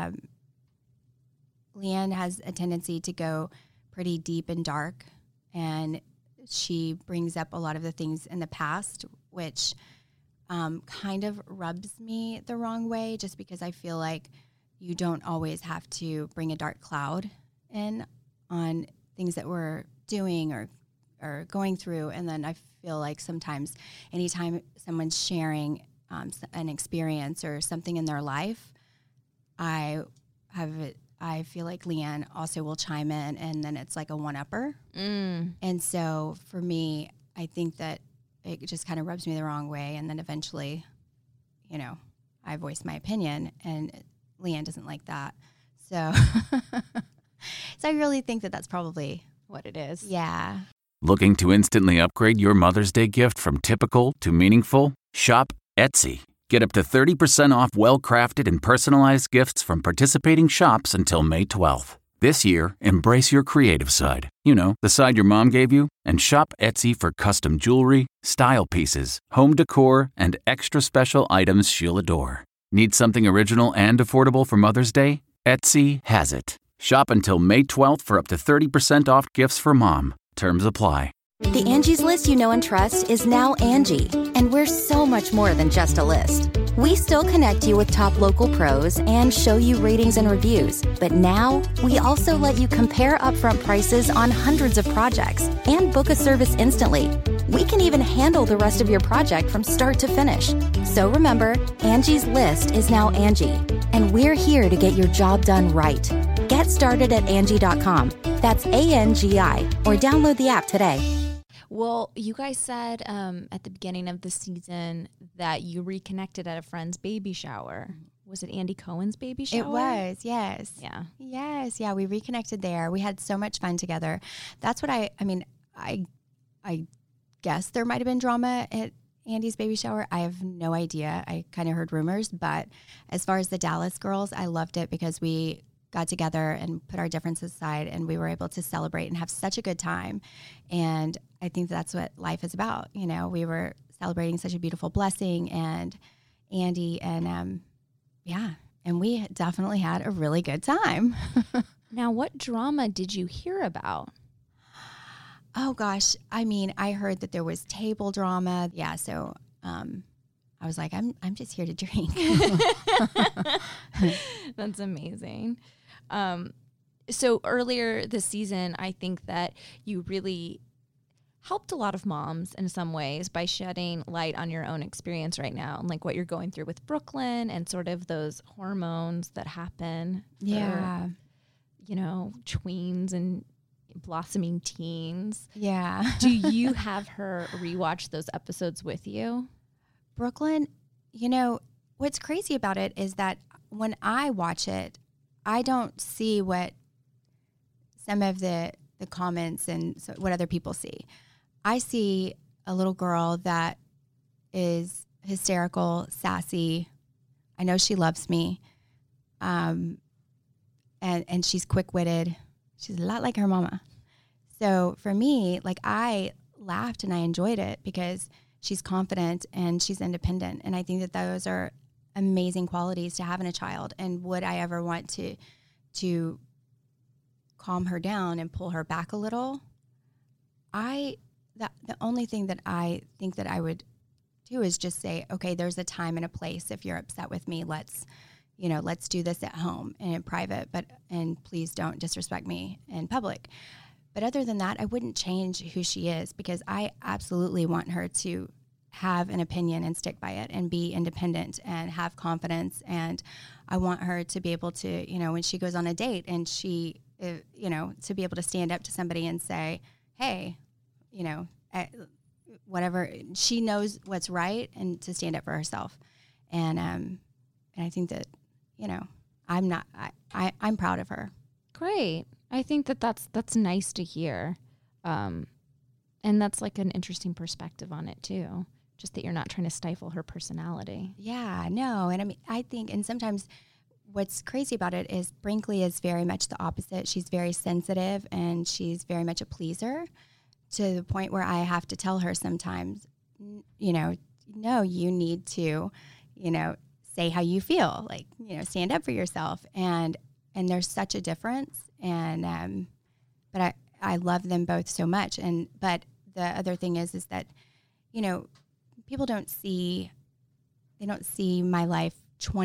Speaker 14: Leanne has a tendency to go pretty deep and dark, and she brings up a lot of the things in the past, which kind of rubs me the wrong way, just because I feel like you don't always have to bring a dark cloud in on things that we're doing or going through. And then I feel like sometimes anytime someone's sharing an experience or something in their life, I feel like Leanne also will chime in, and then it's like a one-upper. And so for me, I think that it just kind of rubs me the wrong way. And then eventually, you know, I voice my opinion, and Leanne doesn't like that. So, so I really think that that's probably
Speaker 4: what it is.
Speaker 14: Yeah.
Speaker 15: Looking to instantly upgrade your Mother's Day gift from typical to meaningful? Shop Etsy. Get up to 30% off well-crafted and personalized gifts from participating shops until May 12th. This year, embrace your creative side. You know, the side your mom gave you. And shop Etsy for custom jewelry, style pieces, home decor, and extra special items she'll adore. Need something original and affordable for Mother's Day? Etsy has it. Shop until May 12th for up to 30% off gifts for mom. Terms apply.
Speaker 16: The Angie's List you know and trust is now Angie, and we're so much more than just a list. We still connect you with top local pros and show you ratings and reviews, but now we also let you compare upfront prices on hundreds of projects and book a service instantly. We can even handle the rest of your project from start to finish. So remember, Angie's List is now Angie, and we're here to get your job done right. Get started at Angie.com. That's ANGI, or download the app today.
Speaker 4: Well, you guys said at the beginning of the season that you reconnected at a friend's baby shower. Was it Andy Cohen's baby shower?
Speaker 14: It was, yes.
Speaker 4: Yeah.
Speaker 14: Yes, yeah, we reconnected there. We had so much fun together. That's what I guess there might have been drama at Andy's baby shower. I have no idea. I kind of heard rumors, but as far as the Dallas girls, I loved it because we got together and put our differences aside, and we were able to celebrate and have such a good time. And I think that's what life is about. You know, we were celebrating such a beautiful blessing, and Andy, and and we definitely had a really good time.
Speaker 4: Now, what drama did you hear about?
Speaker 14: Oh gosh, I mean, I heard that there was table drama. Yeah, so I was like, I'm just here to drink.
Speaker 4: That's amazing. So earlier this season, I think that you really helped a lot of moms in some ways by shedding light on your own experience right now and like what you're going through with Brooklyn and sort of those hormones that happen for, you know, tweens and blossoming teens.
Speaker 14: Yeah.
Speaker 4: Do you have her rewatch those episodes with you?
Speaker 14: Brooklyn, you know, what's crazy about it is that when I watch it, I don't see what some of the comments and what other people see. I see a little girl that is hysterical, sassy. I know she loves me. And she's quick-witted. She's a lot like her mama. So for me, like, I laughed and I enjoyed it because she's confident and she's independent. And I think that those are amazing qualities to have in a child. And would I ever want to calm her down and pull her back a little? The only thing that I think that I would do is just say, okay, there's a time and a place. If you're upset with me, let's do this at home and in private, and please don't disrespect me in public. But other than that, I wouldn't change who she is because I absolutely want her to have an opinion and stick by it and be independent and have confidence. And I want her to be able to, you know, when she goes on a date and she, you know, to be able to stand up to somebody and say, hey, you know, whatever, she knows what's right, and to stand up for herself. And I think that, you know, I'm proud of her.
Speaker 4: Great. I think that's nice to hear. And that's like an interesting perspective on it too. Just that you're not trying to stifle her personality.
Speaker 14: Yeah, no. And I mean, I think, and sometimes what's crazy about it is Brinkley is very much the opposite. She's very sensitive and she's very much a pleaser, to the point where I have to tell her sometimes, you know, no, you need to, you know, say how you feel, like, you know, stand up for yourself. And there's such a difference. And, but I love them both so much. But the other thing is that, you know, people don't see my life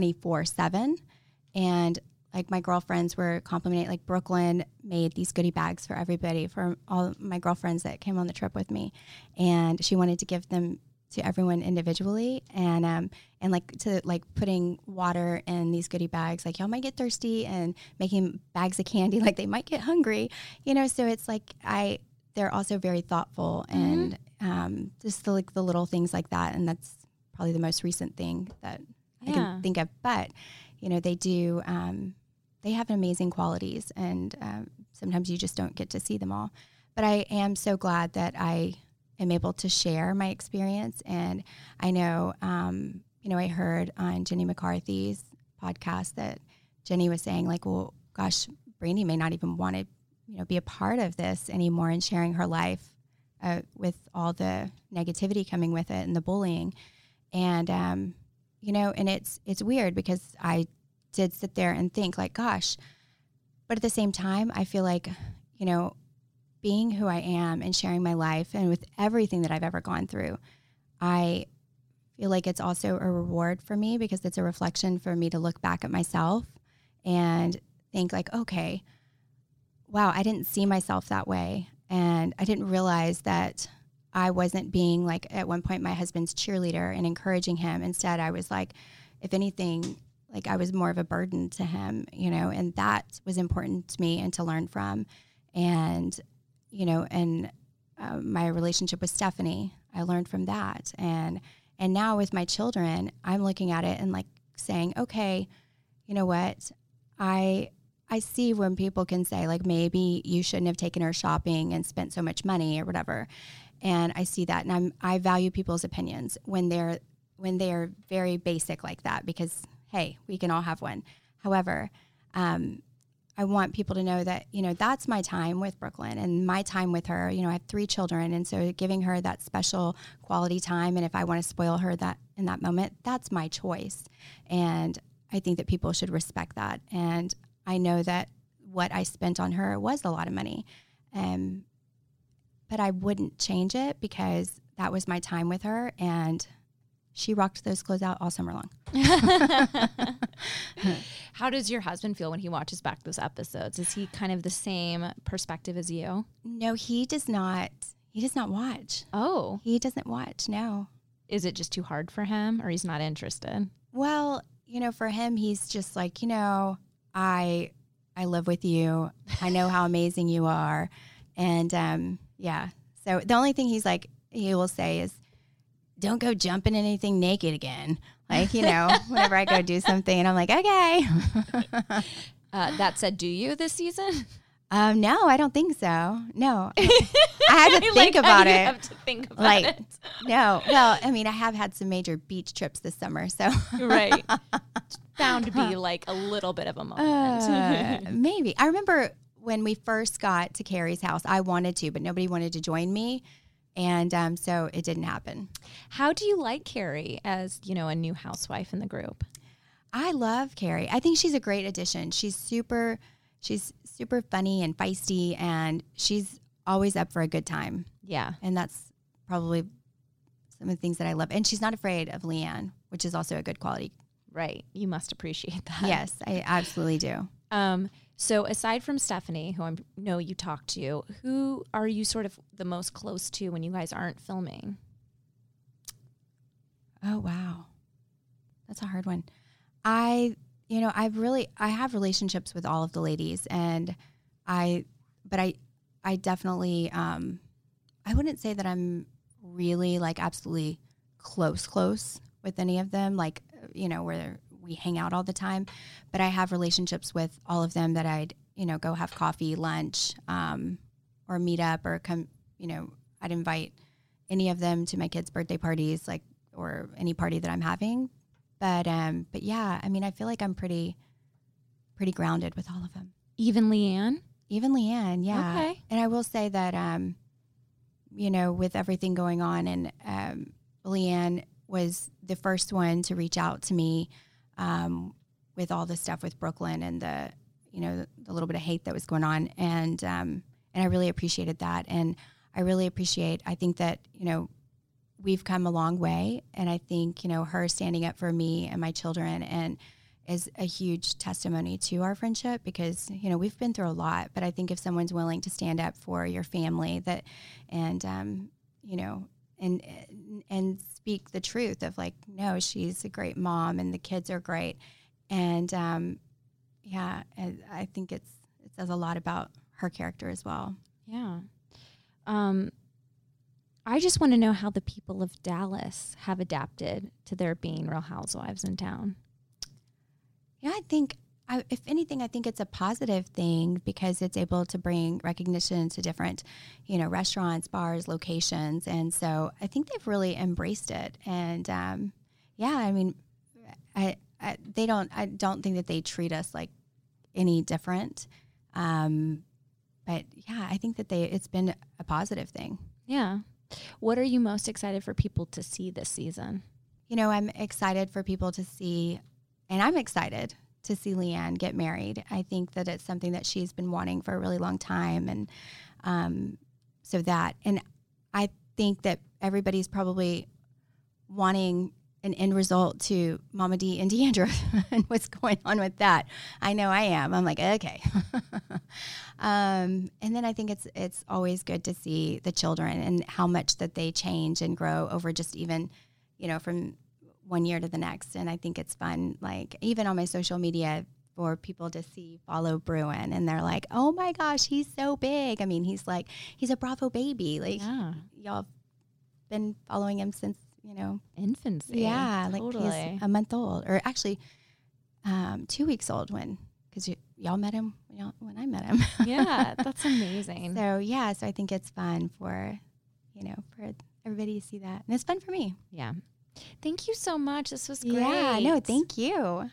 Speaker 14: 24/7. And like my girlfriends were complimenting, like Brooklyn made these goodie bags for everybody, for all my girlfriends that came on the trip with me. And she wanted to give them to everyone individually. And like to like putting water in these goodie bags, like y'all might get thirsty, and making bags of candy, like they might get hungry, you know? So it's like, they're also very thoughtful and just the little things like that. And that's probably the most recent thing that I can think of. But, you know, they do, they have amazing qualities, and sometimes you just don't get to see them all. But I am so glad that I am able to share my experience. And I know, you know, I heard on Jenny McCarthy's podcast that Jenny was saying, like, well, gosh, Brandy may not even want to, you know, be a part of this anymore, and sharing her life with all the negativity coming with it and the bullying. And, you know, and it's weird because I did sit there and think, like, gosh, but at the same time, I feel like, you know, being who I am and sharing my life, and with everything that I've ever gone through, I feel like it's also a reward for me, because it's a reflection for me to look back at myself and think, like, okay, wow, I didn't see myself that way. And I didn't realize that I wasn't being, like, at one point, my husband's cheerleader and encouraging him. Instead, I was like, if anything, like, I was more of a burden to him, you know, and that was important to me and to learn from. And, you know, and my relationship with Stephanie, I learned from that. And now with my children, I'm looking at it and, like, saying, okay, you know what, I see when people can say, like, maybe you shouldn't have taken her shopping and spent so much money or whatever. And I see that, and I value people's opinions when they're very basic like that, because, hey, we can all have one. However, I want people to know that, you know, that's my time with Brooklyn and my time with her. You know, I have 3 children, and so giving her that special quality time, and if I want to spoil her that in that moment, that's my choice. And I think that people should respect that. And I know that what I spent on her was a lot of money. But I wouldn't change it, because that was my time with her, and she rocked those clothes out all summer long.
Speaker 4: How does your husband feel when he watches back those episodes? Is he kind of the same perspective as you?
Speaker 14: No, he does not. He does not watch.
Speaker 4: Oh.
Speaker 14: He doesn't watch, no.
Speaker 4: Is it just too hard for him, or he's not interested?
Speaker 14: Well, you know, for him, he's just like, you know, I live with you. I know how amazing you are. And, yeah. So the only thing he will say is, don't go jumping in anything naked again. Like, you know, whenever I go do something, and I'm like, okay.
Speaker 4: That said, do you this season?
Speaker 14: No, I don't think so. No. I had to think about it.
Speaker 4: You have to think about it.
Speaker 14: No. Well, I mean, I have had some major beach trips this summer, so.
Speaker 4: Right. It's bound to be like a little bit of a moment.
Speaker 14: Maybe. I remember when we first got to Carrie's house, I wanted to, but nobody wanted to join me. And so it didn't happen.
Speaker 4: How do you like Carrie as, you know, a new housewife in the group?
Speaker 14: I love Carrie. I think she's a great addition. She's super funny and feisty, and she's always up for a good time.
Speaker 4: Yeah.
Speaker 14: And that's probably some of the things that I love. And she's not afraid of Leanne, which is also a good quality.
Speaker 4: Right. You must appreciate that.
Speaker 14: Yes, I absolutely do.
Speaker 4: So aside from Stephanie, who I know you talk to, who are you sort of the most close to when you guys aren't filming?
Speaker 14: Oh, wow. That's a hard one. I you know, I have relationships with all of the ladies, and I definitely, I wouldn't say that I'm really like absolutely close with any of them, like, you know, where we hang out all the time, but I have relationships with all of them that I'd, you know, go have coffee, lunch, or meet up, or come, you know, I'd invite any of them to my kids' birthday parties, like, or any party that I'm having. But yeah, I mean, I feel like I'm pretty grounded with all of them.
Speaker 4: Even Leanne?
Speaker 14: Even Leanne, yeah.
Speaker 4: Okay.
Speaker 14: And I will say that, you know, with everything going on, and Leanne was the first one to reach out to me with all the stuff with Brooklyn and the, you know, the little bit of hate that was going on. And I really appreciated that. And I really appreciate, I think that, you know, we've come a long way. And I think, you know, her standing up for me and my children and is a huge testimony to our friendship, because, you know, we've been through a lot, but I think if someone's willing to stand up for your family, that, and, you know, and speak the truth of like, no, she's a great mom and the kids are great. And, yeah, I think it says a lot about her character as well.
Speaker 4: Yeah. I just want to know how the people of Dallas have adapted to there being Real Housewives in town.
Speaker 14: Yeah, I think, if anything, I think it's a positive thing, because it's able to bring recognition to different, you know, restaurants, bars, locations. And so I think they've really embraced it. And, yeah, I mean, I don't think that they treat us like any different. But yeah, I think that it's been a positive thing.
Speaker 4: Yeah. What are you most excited for people to see this season?
Speaker 14: You know, I'm excited for people to see, and I'm excited to see Leanne get married. I think that it's something that she's been wanting for a really long time. And and I think that everybody's probably wanting an end result to Mama D and D'Andra and what's going on with that. I know I am. I'm like, okay. And then I think it's always good to see the children and how much that they change and grow over just even, you know, from one year to the next. And I think it's fun, like even on my social media, for people to follow Bruin, and they're like, oh my gosh, he's so big. I mean, he's a Bravo baby. Like, y'all been following him since, you know,
Speaker 4: infancy.
Speaker 14: Yeah,
Speaker 4: totally.
Speaker 14: Like he's a month old, or actually 2 weeks old because y'all met him when I met him.
Speaker 4: Yeah, that's amazing.
Speaker 14: So yeah, so I think it's fun for, you know, for everybody to see that, and it's fun for me.
Speaker 4: Yeah. Thank you so much. This was great.
Speaker 14: Yeah, no, thank you.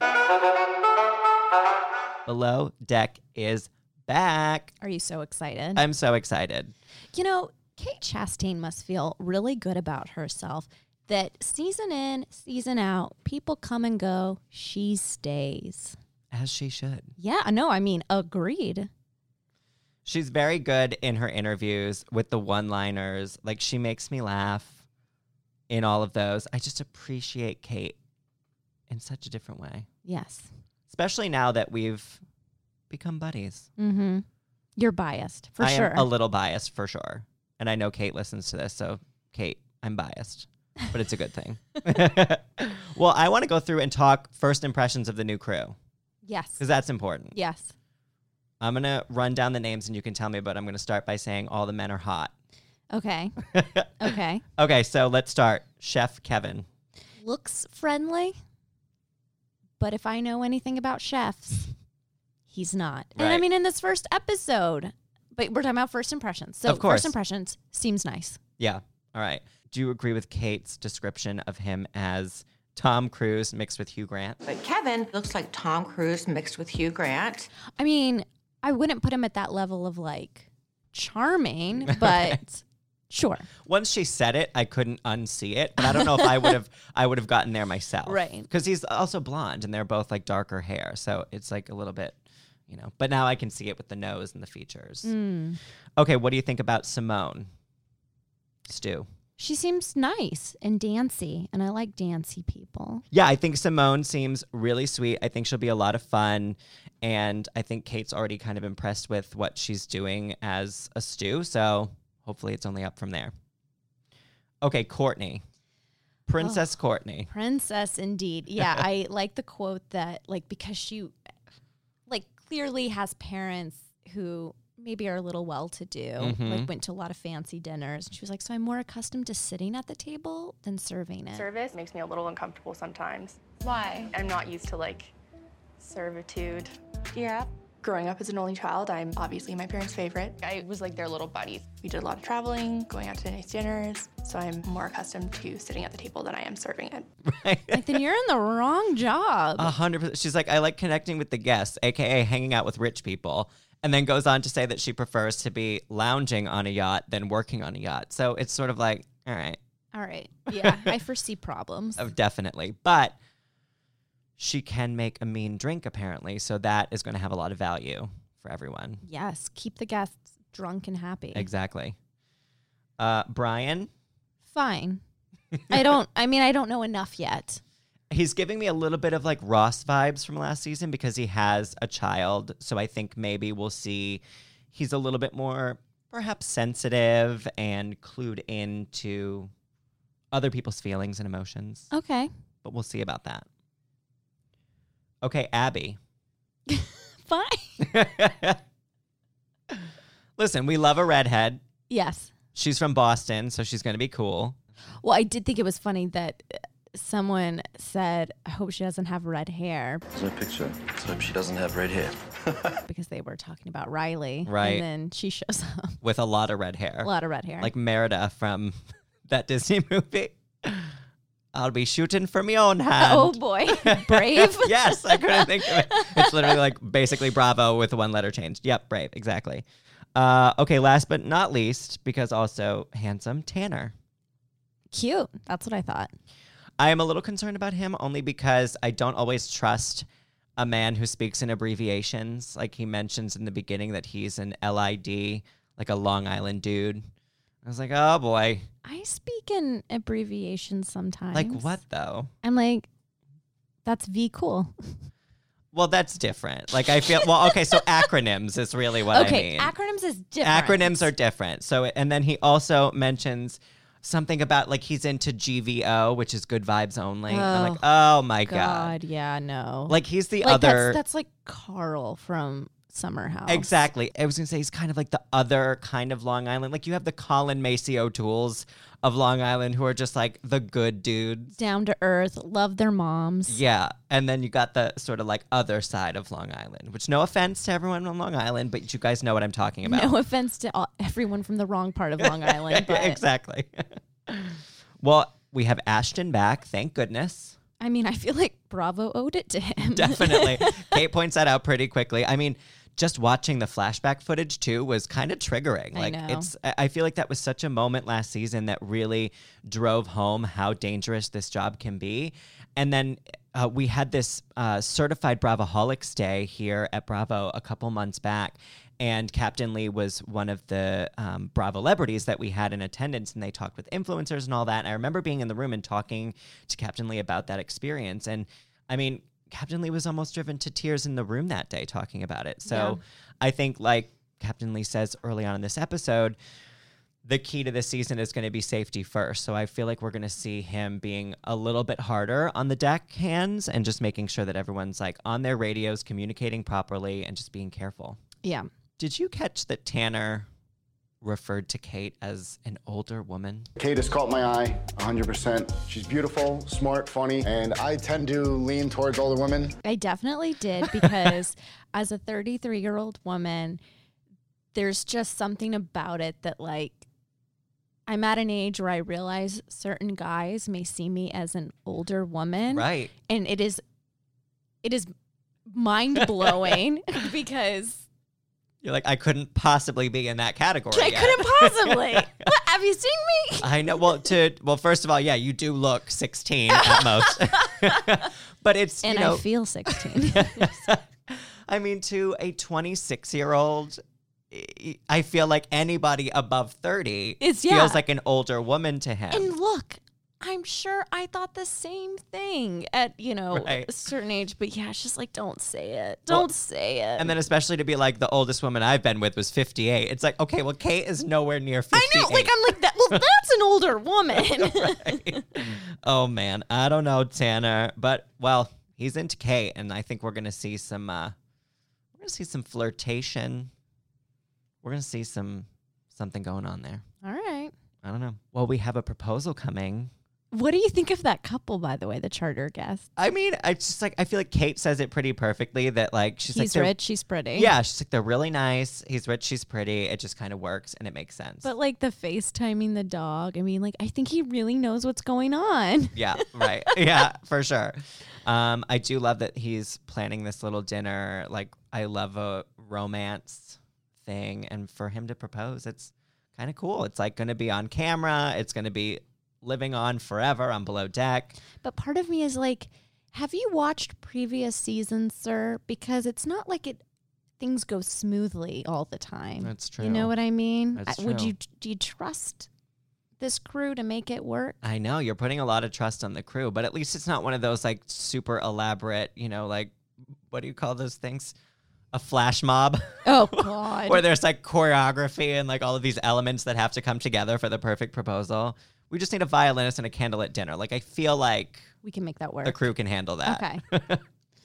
Speaker 5: Below Deck is back.
Speaker 4: Are you so excited?
Speaker 5: I'm so excited.
Speaker 4: You know, Kate Chastain must feel really good about herself that season in, season out, people come and go, she stays.
Speaker 5: As she should.
Speaker 4: Yeah, no, I mean, agreed.
Speaker 5: She's very good in her interviews with the one-liners. Like, she makes me laugh in all of those. I just appreciate Kate in such a different way.
Speaker 4: Yes.
Speaker 5: Especially now that we've become buddies.
Speaker 4: Mm-hmm. You're biased, for sure.
Speaker 5: I am a little biased, for sure. And I know Kate listens to this, so Kate, I'm biased. But it's a good thing. Well, I want to go through and talk first impressions of the new crew.
Speaker 4: Yes.
Speaker 5: Because that's important.
Speaker 4: Yes.
Speaker 5: I'm going to run down the names and you can tell me, but I'm going to start by saying all the men are hot.
Speaker 4: Okay. Okay.
Speaker 5: Okay, so let's start. Chef Kevin.
Speaker 4: Looks friendly, but if I know anything about chefs, he's not.
Speaker 5: Right.
Speaker 4: And I mean, in this first episode, but we're talking about first impressions. So
Speaker 5: of course.
Speaker 4: First impressions seems nice.
Speaker 5: Yeah. All right. Do you agree with Kate's description of him as Tom Cruise mixed with Hugh Grant?
Speaker 17: But Kevin looks like Tom Cruise mixed with Hugh Grant.
Speaker 4: I mean, I wouldn't put him at that level of like charming, but sure.
Speaker 5: Once she said it, I couldn't unsee it, but I don't know if I would have gotten there myself.
Speaker 4: Right.
Speaker 5: Because he's also blonde and they're both like darker hair. So it's like a little bit, you know, but now I can see it with the nose and the features.
Speaker 4: Mm.
Speaker 5: Okay. What do you think about Simone? Stu.
Speaker 4: She seems nice and dancy, and I like dancy people.
Speaker 5: Yeah, I think Simone seems really sweet. I think she'll be a lot of fun. And I think Kate's already kind of impressed with what she's doing as a Stu. So hopefully it's only up from there. Okay, Courtney. Princess Courtney.
Speaker 4: Princess indeed. Yeah, I like the quote that, like, because she, like, clearly has parents who maybe are a little well-to-do, like went to a lot of fancy dinners. She was like, so I'm more accustomed to sitting at the table than serving it.
Speaker 18: Service makes me a little uncomfortable sometimes.
Speaker 13: Why?
Speaker 18: I'm not used to, like, servitude.
Speaker 13: Yeah.
Speaker 18: Growing up as an only child, I'm obviously my parents' favorite. I was like their little buddies. We did a lot of traveling, going out to nice dinners, so I'm more accustomed to sitting at the table than I am serving it.
Speaker 5: Right.
Speaker 4: Like, then you're in the wrong job.
Speaker 5: 100%. She's like, I like connecting with the guests, aka hanging out with rich people. And then goes on to say that she prefers to be lounging on a yacht than working on a yacht. So it's sort of like, all right.
Speaker 4: All right. Yeah, I foresee problems.
Speaker 5: Oh, definitely. But she can make a mean drink, apparently. So that is going to have a lot of value for everyone.
Speaker 4: Yes. Keep the guests drunk and happy.
Speaker 5: Exactly. Brian?
Speaker 4: Fine. I don't know enough yet.
Speaker 5: He's giving me a little bit of like Ross vibes from last season because he has a child. So I think maybe we'll see he's a little bit more perhaps sensitive and clued into other people's feelings and emotions.
Speaker 4: Okay.
Speaker 5: But we'll see about that. Okay, Abby.
Speaker 4: Fine.
Speaker 5: Listen, we love a redhead.
Speaker 4: Yes.
Speaker 5: She's from Boston, so she's going to be cool.
Speaker 4: Well, I did think it was funny that someone said, I hope she doesn't have red hair.
Speaker 19: There's no picture. Let's hope she doesn't have red hair.
Speaker 4: Because they were talking about Riley.
Speaker 5: Right.
Speaker 4: And then she shows up.
Speaker 5: With a lot of red hair.
Speaker 4: A lot of red hair.
Speaker 5: Like Merida from that Disney movie. I'll be shooting from my own hand.
Speaker 4: Oh, boy. Brave?
Speaker 5: Yes, I couldn't think of it. It's literally like basically Bravo with one letter changed. Yep, Brave, exactly. Okay, last but not least, because also handsome, Tanner.
Speaker 4: Cute. That's what I thought.
Speaker 5: I am a little concerned about him only because I don't always trust a man who speaks in abbreviations. Like he mentions in the beginning that he's an LID, like a Long Island dude. I was like, oh boy.
Speaker 4: I speak in abbreviations sometimes.
Speaker 5: Like what though?
Speaker 4: I'm like, that's V cool.
Speaker 5: Well, that's different. Like I feel, well, okay, so acronyms is really what I mean.
Speaker 4: Acronyms is different.
Speaker 5: Acronyms are different. So, and then he also mentions something about like he's into GVO, which is good vibes only. And I'm like, oh my God.
Speaker 4: Yeah, no.
Speaker 5: Like he's the
Speaker 4: like
Speaker 5: other.
Speaker 4: That's like Carl from Summer House.
Speaker 5: Exactly. I was going to say he's kind of like the other kind of Long Island. Like you have the Colin Macy O'Tooles of Long Island who are just like the good dudes.
Speaker 4: Down to earth, love their moms.
Speaker 5: Yeah. And then you got the sort of like other side of Long Island, which no offense to everyone on Long Island, but you guys know what I'm talking about.
Speaker 4: No offense to everyone from the wrong part of Long Island. But
Speaker 5: Exactly. Well, we have Ashton back. Thank goodness.
Speaker 4: I mean, I feel like Bravo owed it to him.
Speaker 5: Definitely. Kate points that out pretty quickly. I mean, just watching the flashback footage too was kind of triggering. Like I feel like that was such a moment last season that really drove home how dangerous this job can be. And then we had this certified Bravoholics Day here at Bravo a couple months back. And Captain Lee was one of the Bravo celebrities that we had in attendance, and they talked with influencers and all that. And I remember being in the room and talking to Captain Lee about that experience. And I mean, Captain Lee was almost driven to tears in the room that day talking about it. So I think, like Captain Lee says early on in this episode, the key to this season is going to be safety first. So I feel like we're going to see him being a little bit harder on the deck hands and just making sure that everyone's like on their radios, communicating properly, and just being careful.
Speaker 4: Yeah.
Speaker 5: Did you catch that Tanner referred to Kate as an older woman?
Speaker 20: Kate has caught my eye 100%. She's beautiful, smart, funny, and I tend to lean towards older women.
Speaker 4: I definitely did because as a 33-year-old woman, there's just something about it that, like, I'm at an age where I realize certain guys may see me as an older woman.
Speaker 5: Right.
Speaker 4: And it is mind-blowing because
Speaker 5: you're like, I couldn't possibly be in that category.
Speaker 4: I couldn't possibly. What, have you seen me?
Speaker 5: I know. Well, first of all, yeah, you do look 16 at most. But it's,
Speaker 4: and
Speaker 5: you know,
Speaker 4: I feel 16.
Speaker 5: I mean, to a 26-year-old, I feel like anybody above 30 feels like an older woman to him.
Speaker 4: And look, I'm sure I thought the same thing at,
Speaker 5: Right.
Speaker 4: a certain age. But yeah, it's just like, don't say it. Don't say it.
Speaker 5: And then especially to be like, the oldest woman I've been with was 58. It's like, okay, well, Kate is nowhere near 58.
Speaker 4: I know. Like, I'm like, well, that's an older woman.
Speaker 5: Right. Oh, man. I don't know, Tanner. But, well, he's into Kate, and I think we're going to see some flirtation. We're going to see something going on there.
Speaker 4: All right.
Speaker 5: I don't know. Well, we have a proposal coming.
Speaker 4: What do you think of that couple, by the way, the charter guest?
Speaker 5: I mean, it's just like, I feel like Kate says it pretty perfectly that, like,
Speaker 4: He's rich, she's pretty.
Speaker 5: Yeah, she's like, they're really nice. He's rich, she's pretty. It just kind of works, and it makes sense.
Speaker 4: But, like, the FaceTiming the dog, I mean, like, I think he really knows what's going on.
Speaker 5: Yeah, right. Yeah, for sure. I do love that he's planning this little dinner. Like, I love a romance thing, and for him to propose, it's kind of cool. It's like going to be on camera. It's going to be living on forever on Below Deck.
Speaker 4: But part of me is like, have you watched previous seasons, sir? Because it's not like things go smoothly all the time.
Speaker 5: That's true.
Speaker 4: You know what I mean?
Speaker 5: That's
Speaker 4: Do
Speaker 5: true.
Speaker 4: you trust this crew to make it work?
Speaker 5: I know you're putting a lot of trust on the crew, but at least it's not one of those like super elaborate, like, what do you call those things? A flash mob.
Speaker 4: Oh, God.
Speaker 5: Where there's like choreography and like all of these elements that have to come together for the perfect proposal. We just need a violinist and a candlelit dinner. Like, I feel like
Speaker 4: we can make that work.
Speaker 5: The crew can handle that.
Speaker 4: Okay.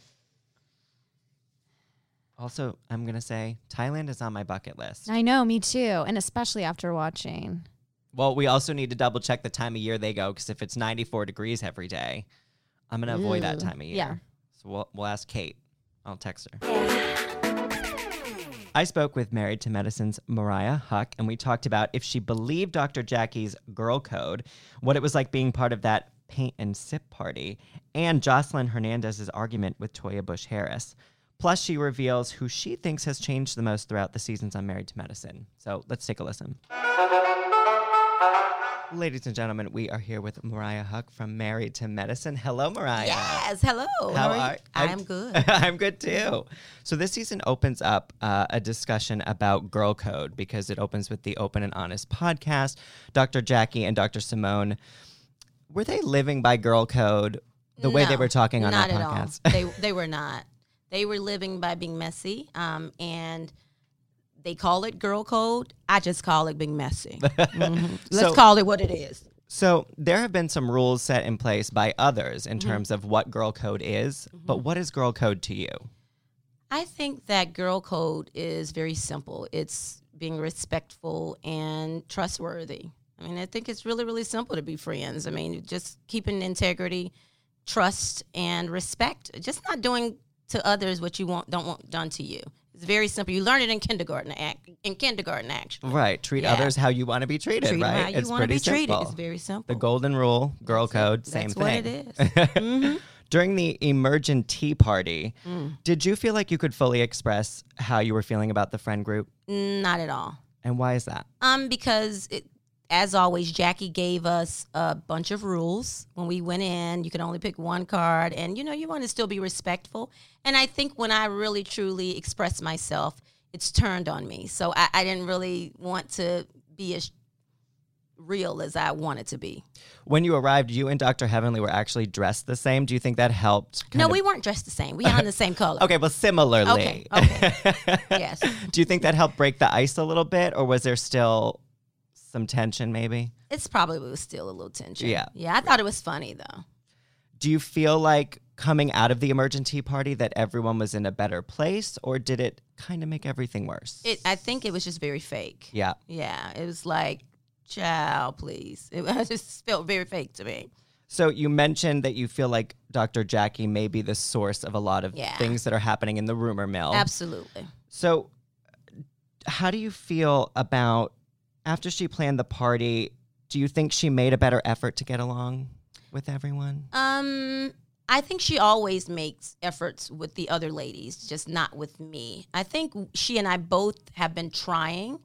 Speaker 5: Also, I'm going to say Thailand is on my bucket list.
Speaker 4: I know, me too. And especially after watching.
Speaker 5: Well, we also need to double check the time of year they go, because if it's 94 degrees every day, I'm going to avoid that time of year.
Speaker 4: Yeah.
Speaker 5: So we'll ask Kate. I'll text her. I spoke with Married to Medicine's Mariah Huck, and we talked about if she believed Dr. Jackie's girl code, what it was like being part of that paint and sip party, and Jocelyn Hernandez's argument with Toya Bush Harris. Plus, she reveals who she thinks has changed the most throughout the seasons on Married to Medicine. So let's take a listen. Ladies and gentlemen, we are here with Mariah Huck from Married to Medicine. Hello, Mariah.
Speaker 21: Yes, hello.
Speaker 5: How are you?
Speaker 21: I'm good.
Speaker 5: I'm good too. So this season opens up a discussion about girl code, because it opens with the Open and Honest podcast. Dr. Jackie and Dr. Simone, were they living by girl code the way they were talking on that podcast?
Speaker 21: Not at all. They were not. They were living by being messy, and they call it girl code. I just call it being messy. Mm-hmm. Let's call it what it is.
Speaker 5: So there have been some rules set in place by others in terms of what girl code is, but what is girl code to you?
Speaker 21: I think that girl code is very simple. It's being respectful and trustworthy. I mean, I think it's really, really simple to be friends. I mean, just keeping integrity, trust, and respect. Just not doing to others what you don't want done to you. It's very simple. You learn it in kindergarten. Actually.
Speaker 5: Right. Treat others how you want to be treated.
Speaker 21: Treat
Speaker 5: right.
Speaker 21: them how you
Speaker 5: It's
Speaker 21: want to
Speaker 5: pretty
Speaker 21: be treated.
Speaker 5: simple.
Speaker 21: It's very simple.
Speaker 5: The golden rule, girl code, same
Speaker 21: That's
Speaker 5: thing.
Speaker 21: what it is.
Speaker 5: During the Emergent Tea Party, did you feel like you could fully express how you were feeling about the friend group?
Speaker 21: Not at all.
Speaker 5: And why is that?
Speaker 21: Because as always, Jackie gave us a bunch of rules. When we went in, you could only pick one card, and you want to still be respectful. And I think when I really truly express myself, it's turned on me. So I didn't really want to be as real as I wanted to be.
Speaker 5: When you arrived, you and Dr. Heavenly were actually dressed the same. Do you think that helped?
Speaker 21: No, we weren't dressed the same. We had the same color.
Speaker 5: Okay, well, similarly.
Speaker 21: Okay. Yes.
Speaker 5: Do you think that helped break the ice a little bit, or was there still some tension maybe?
Speaker 21: It's probably was still a little tension.
Speaker 5: Yeah.
Speaker 21: Yeah, I thought it was funny, though.
Speaker 5: Do you feel like coming out of the Emergent Tea Party that everyone was in a better place, or did it kind of make everything worse?
Speaker 21: I think it was just very fake.
Speaker 5: Yeah.
Speaker 21: Yeah, it was like, child, please. It just felt very fake to me.
Speaker 5: So you mentioned that you feel like Dr. Jackie may be the source of a lot of things that are happening in the rumor mill.
Speaker 21: Absolutely.
Speaker 5: So how do you feel about, after she planned the party, do you think she made a better effort to get along with everyone?
Speaker 21: I think she always makes efforts with the other ladies, just not with me. I think she and I both have been trying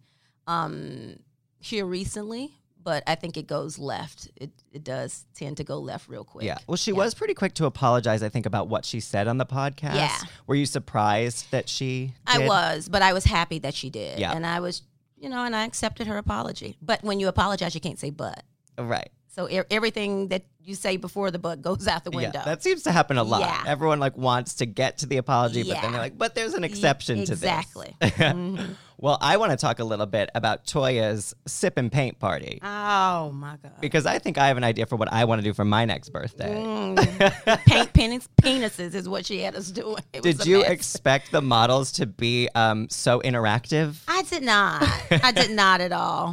Speaker 21: here recently, but I think it goes left. It does tend to go left real quick.
Speaker 5: Yeah. Well, she was pretty quick to apologize, I think, about what she said on the podcast.
Speaker 21: Yeah.
Speaker 5: Were you surprised that she did?
Speaker 21: I was, but I was happy that she did.
Speaker 5: Yeah.
Speaker 21: And I was, and I accepted her apology. But when you apologize, you can't say but.
Speaker 5: Right.
Speaker 21: So everything that you say before the book goes out the window.
Speaker 5: Yeah, that seems to happen a lot.
Speaker 21: Yeah.
Speaker 5: Everyone like wants to get to the apology, but then they're like, but there's an exception to this.
Speaker 21: Exactly. Mm-hmm.
Speaker 5: Well, I want to talk a little bit about Toya's sip and paint party.
Speaker 21: Oh my God.
Speaker 5: Because I think I have an idea for what I want to do for my next birthday.
Speaker 21: Paint penises is what she had us doing.
Speaker 5: Did you expect the models to be so interactive?
Speaker 21: I did not. I did not at all.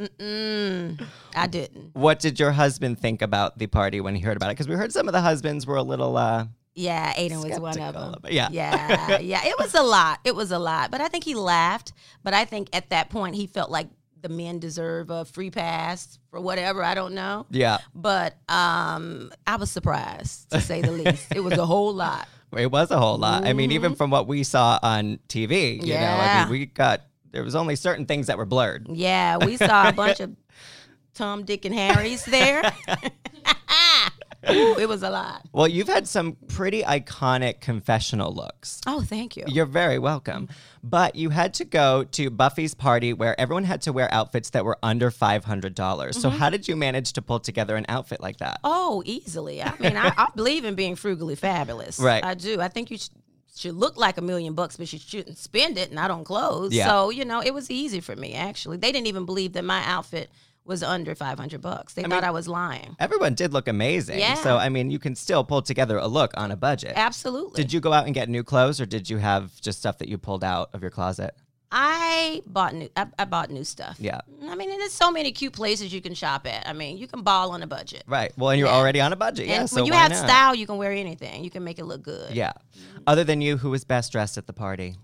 Speaker 21: I didn't.
Speaker 5: What did your husband think about the party when he heard about it? Because we heard some of the husbands were a little
Speaker 21: yeah, Aiden was one of them.
Speaker 5: Yeah.
Speaker 21: Yeah. It was a lot. It was a lot. But I think he laughed. But I think at that point he felt like the men deserve a free pass for whatever. I don't know.
Speaker 5: Yeah.
Speaker 21: But I was surprised, to say the least. It was a whole lot.
Speaker 5: It was a whole lot. I mean, even from what we saw on TV, you know, I mean, there was only certain things that were blurred.
Speaker 21: Yeah, we saw a bunch of Tom, Dick, and Harrys there. Ooh, it was a lot.
Speaker 5: Well, you've had some pretty iconic confessional looks.
Speaker 21: Oh, thank you.
Speaker 5: You're very welcome. But you had to go to Buffy's party where everyone had to wear outfits that were under $500. So how did you manage to pull together an outfit like that?
Speaker 21: Oh, easily. I mean, I believe in being frugally fabulous.
Speaker 5: Right.
Speaker 21: I do. I think you should look like $1 million, but you shouldn't spend it not on clothes.
Speaker 5: Yeah.
Speaker 21: So, you know, it was easy for me, actually. They didn't even believe that my outfit was under $500. They thought I was lying.
Speaker 5: Everyone did look amazing.
Speaker 21: Yeah.
Speaker 5: So, I mean, you can still pull together a look on a budget.
Speaker 21: Absolutely.
Speaker 5: Did you go out and get new clothes, or did you have just stuff that you pulled out of your closet?
Speaker 21: I bought new stuff.
Speaker 5: Yeah.
Speaker 21: I mean, and there's so many cute places you can shop at. I mean, you can ball on a budget.
Speaker 5: Right. Well, and you're already on a budget.
Speaker 21: And
Speaker 5: yeah. So
Speaker 21: when you
Speaker 5: why
Speaker 21: have
Speaker 5: not?
Speaker 21: style, you can wear anything. You can make it look good.
Speaker 5: Yeah. Other than you, who was best dressed at the party?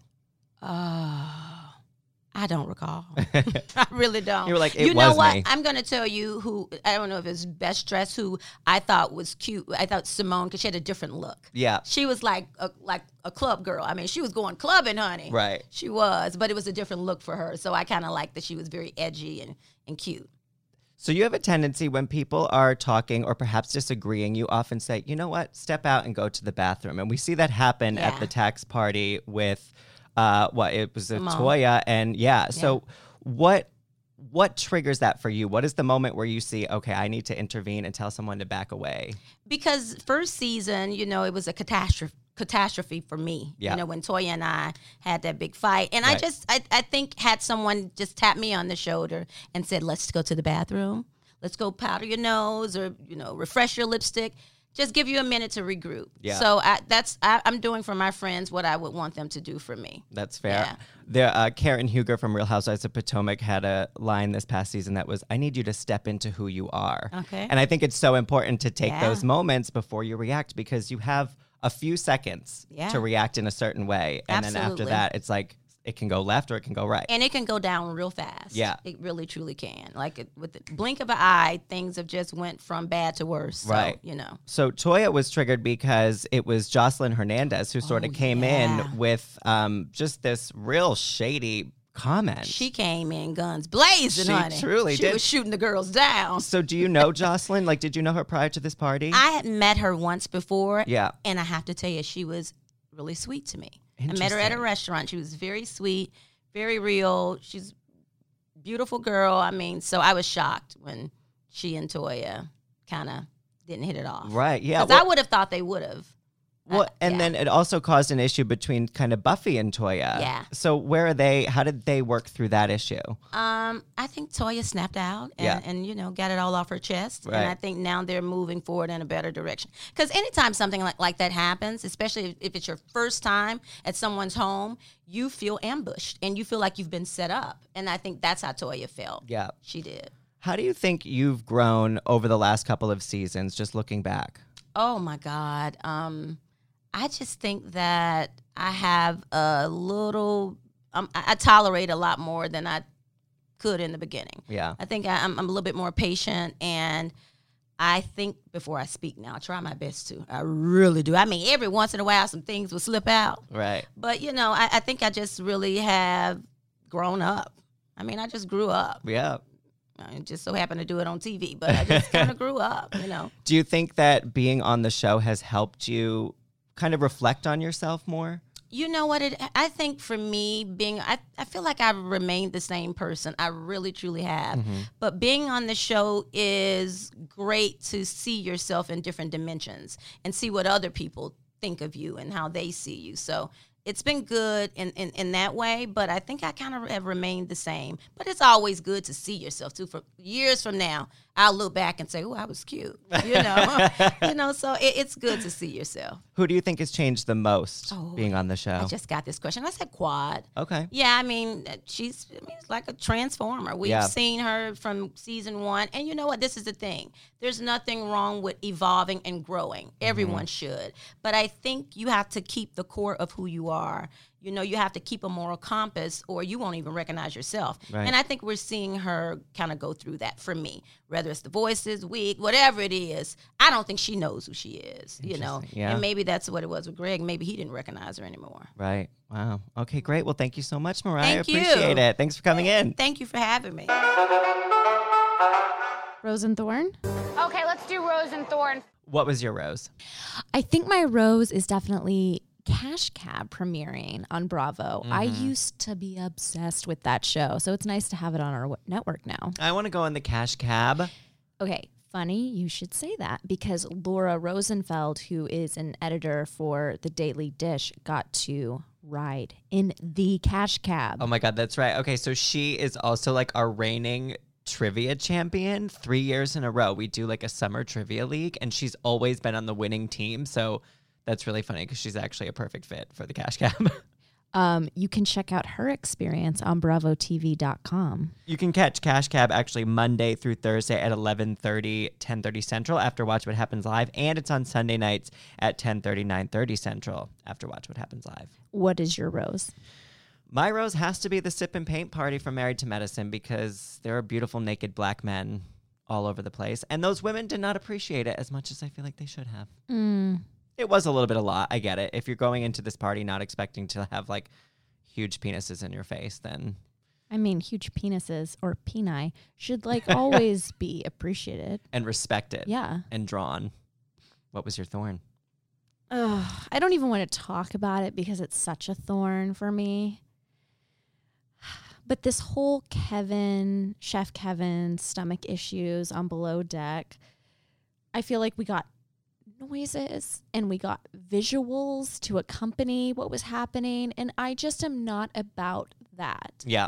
Speaker 21: I don't recall. I really don't.
Speaker 5: You were like,
Speaker 21: you know
Speaker 5: was
Speaker 21: what?
Speaker 5: me.
Speaker 21: I'm going to tell you who, I don't know if it's best dressed, who I thought was cute. I thought Simone, because she had a different look.
Speaker 5: Yeah.
Speaker 21: She was like a club girl. I mean, she was going clubbing, honey.
Speaker 5: Right.
Speaker 21: She was, but it was a different look for her. So I kind of liked that she was very edgy and cute.
Speaker 5: So you have a tendency when people are talking or perhaps disagreeing, you often say, you know what, step out and go to the bathroom. And we see that happen at the tax party with, it was
Speaker 21: Simone.
Speaker 5: Toya. And so what triggers that for you? What is the moment where you see, okay, I need to intervene and tell someone to back away?
Speaker 21: Because first season, you know, it was a catastrophe for me.
Speaker 5: Yeah.
Speaker 21: You know, when Toya and I had that big fight. And
Speaker 5: Right.
Speaker 21: I think had someone just tap me on the shoulder and said, let's go to the bathroom. Let's go powder your nose or, you know, refresh your lipstick. Just give you a minute to regroup.
Speaker 5: Yeah.
Speaker 21: So I'm doing for my friends what I would want them to do for me.
Speaker 5: That's fair. Karen Huger from Real Housewives of Potomac had a line this past season that was, I need you to step into who you are.
Speaker 21: Okay.
Speaker 5: And I think it's so important to take
Speaker 21: Yeah.
Speaker 5: those moments before you react, because you have a few seconds
Speaker 21: Yeah.
Speaker 5: to react in a certain way. And then after
Speaker 21: Absolutely.
Speaker 5: that, it's like, it can go left or it can go right.
Speaker 21: And it can go down real fast.
Speaker 5: Yeah.
Speaker 21: It really, truly can. Like with the blink of an eye, things have just went from bad to worse. So,
Speaker 5: Right.
Speaker 21: you know.
Speaker 5: So Toya was triggered because it was Jocelyn Hernandez who sort of came in with just this real shady comment.
Speaker 21: She came in guns blazing,
Speaker 5: She
Speaker 21: honey.
Speaker 5: truly
Speaker 21: She
Speaker 5: did.
Speaker 21: was shooting the girls down.
Speaker 5: So do you know Jocelyn? Like, did you know her prior to this party?
Speaker 21: I had met her once before.
Speaker 5: Yeah.
Speaker 21: And I have to tell you, she was really sweet to me. I met her at a
Speaker 5: Interesting.
Speaker 21: restaurant. She was very sweet, very real. She's a beautiful girl. I mean, so I was shocked when she and Toya kind of didn't hit it off.
Speaker 5: Right, yeah.
Speaker 21: Because I would have thought they would have.
Speaker 5: Well, and then it also caused an issue between kind of Buffy and Toya.
Speaker 21: Yeah.
Speaker 5: So where are they? How did they work through that issue?
Speaker 21: I think Toya snapped out and you know, got it all off her chest.
Speaker 5: Right.
Speaker 21: And I think now they're moving forward in a better direction. Because anytime something like that happens, especially if it's your first time at someone's home, you feel ambushed and you feel like you've been set up. And I think that's how Toya felt.
Speaker 5: Yeah.
Speaker 21: She did.
Speaker 5: How do you think you've grown over the last couple of seasons, just looking back?
Speaker 21: Oh, my God. I just think that I have a little, I tolerate a lot more than I could in the beginning.
Speaker 5: Yeah.
Speaker 21: I think I'm a little bit more patient, and I think before I speak now, I try my best to. I really do. I mean, every once in a while, some things will slip out.
Speaker 5: Right.
Speaker 21: But, you know, I think I just really have grown up. I mean, I just grew up.
Speaker 5: Yeah.
Speaker 21: I just so happened to do it on TV, but I just kind of grew up, you know.
Speaker 5: Do you think that being on the show has helped you kind of reflect on yourself more?
Speaker 21: You know what? I think for me, I feel like I've remained the same person. I really, truly have.
Speaker 5: Mm-hmm.
Speaker 21: But being on the show is great to see yourself in different dimensions and see what other people think of you and how they see you. So it's been good in that way, but I think I kind of have remained the same. But it's always good to see yourself, too. For years from now, I'll look back and say, oh, I was cute, so it's good to see yourself.
Speaker 5: Who do you think has changed the most being on the show?
Speaker 21: I just got this question. I said Quad.
Speaker 5: Okay.
Speaker 21: Yeah, I mean, she's like a transformer. We've seen her from season 1. And you know what? This is the thing. There's nothing wrong with evolving and growing. Everyone should. But I think you have to keep the core of who you are. You know, you have to keep a moral compass or you won't even recognize yourself.
Speaker 5: Right.
Speaker 21: And I think we're seeing her kind of go through that for me. Whether it's the voices, wig, whatever it is, I don't think she knows who she is,
Speaker 5: Yeah.
Speaker 21: And maybe that's what it was with Greg. Maybe he didn't recognize her anymore.
Speaker 5: Right. Wow. Okay, great. Well, thank you so much, Mariah.
Speaker 21: Thank you.
Speaker 5: Appreciate it. Thanks for coming in.
Speaker 21: Thank you for having me.
Speaker 4: Rose and Thorn?
Speaker 13: Okay, let's do Rose and Thorn.
Speaker 5: What was your rose?
Speaker 4: I think my rose is definitely Cash Cab premiering on Bravo. I used to be obsessed with that show, so it's nice to have it on our network now.
Speaker 5: I want to go in the Cash Cab.
Speaker 4: Okay, funny you should say that because Laura Rosenfeld, who is an editor for The Daily Dish, got to ride in the Cash Cab.
Speaker 5: Oh my God, that's right. Okay, so she is also like our reigning trivia champion 3 years in a row. We do like a summer trivia league, and she's always been on the winning team, so that's really funny because she's actually a perfect fit for the Cash Cab.
Speaker 4: You can check out her experience on BravoTV.com.
Speaker 5: You can catch Cash Cab actually Monday through Thursday at 11:30, 10:30 Central after Watch What Happens Live, and it's on Sunday nights at 10:30, 9:30 Central after Watch What Happens Live.
Speaker 4: What is your rose?
Speaker 5: My rose has to be the Sip and Paint party from Married to Medicine because there are beautiful naked black men all over the place, and those women did not appreciate it as much as I feel like they should have. It was a little bit a lot. I get it. If you're going into this party not expecting to have like huge penises in your face, then
Speaker 4: I mean, huge penises or peni should like always be appreciated
Speaker 5: and respected.
Speaker 4: Yeah.
Speaker 5: And drawn. What was your thorn?
Speaker 4: I don't even want to talk about it because it's such a thorn for me. But this whole Chef Kevin stomach issues on Below Deck, I feel like we got noises and we got visuals to accompany what was happening, and I just am not about that.
Speaker 5: Yeah.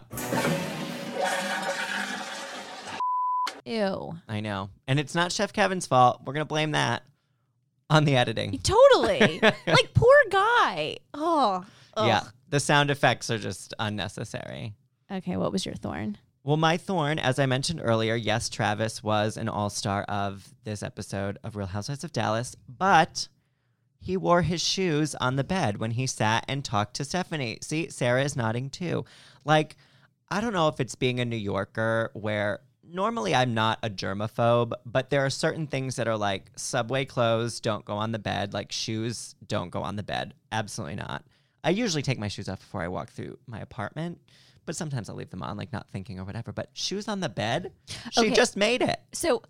Speaker 4: Ew.
Speaker 5: I know. And it's not Chef Kevin's fault. We're going to blame that on the editing.
Speaker 4: Totally. Like, poor guy. Oh. Ugh.
Speaker 5: Yeah. The sound effects are just unnecessary.
Speaker 4: Okay, what was your thorn?
Speaker 5: Well, my thorn, as I mentioned earlier, yes, Travis was an all-star of this episode of Real Housewives of Dallas, but he wore his shoes on the bed when he sat and talked to Stephanie. See, Sarah is nodding too. Like, I don't know if it's being a New Yorker where normally I'm not a germaphobe, but there are certain things that are like subway clothes don't go on the bed, like shoes don't go on the bed. Absolutely not. I usually take my shoes off before I walk through my apartment, but sometimes I'll leave them on, like not thinking or whatever. But shoes on the bed? She just made it.
Speaker 4: So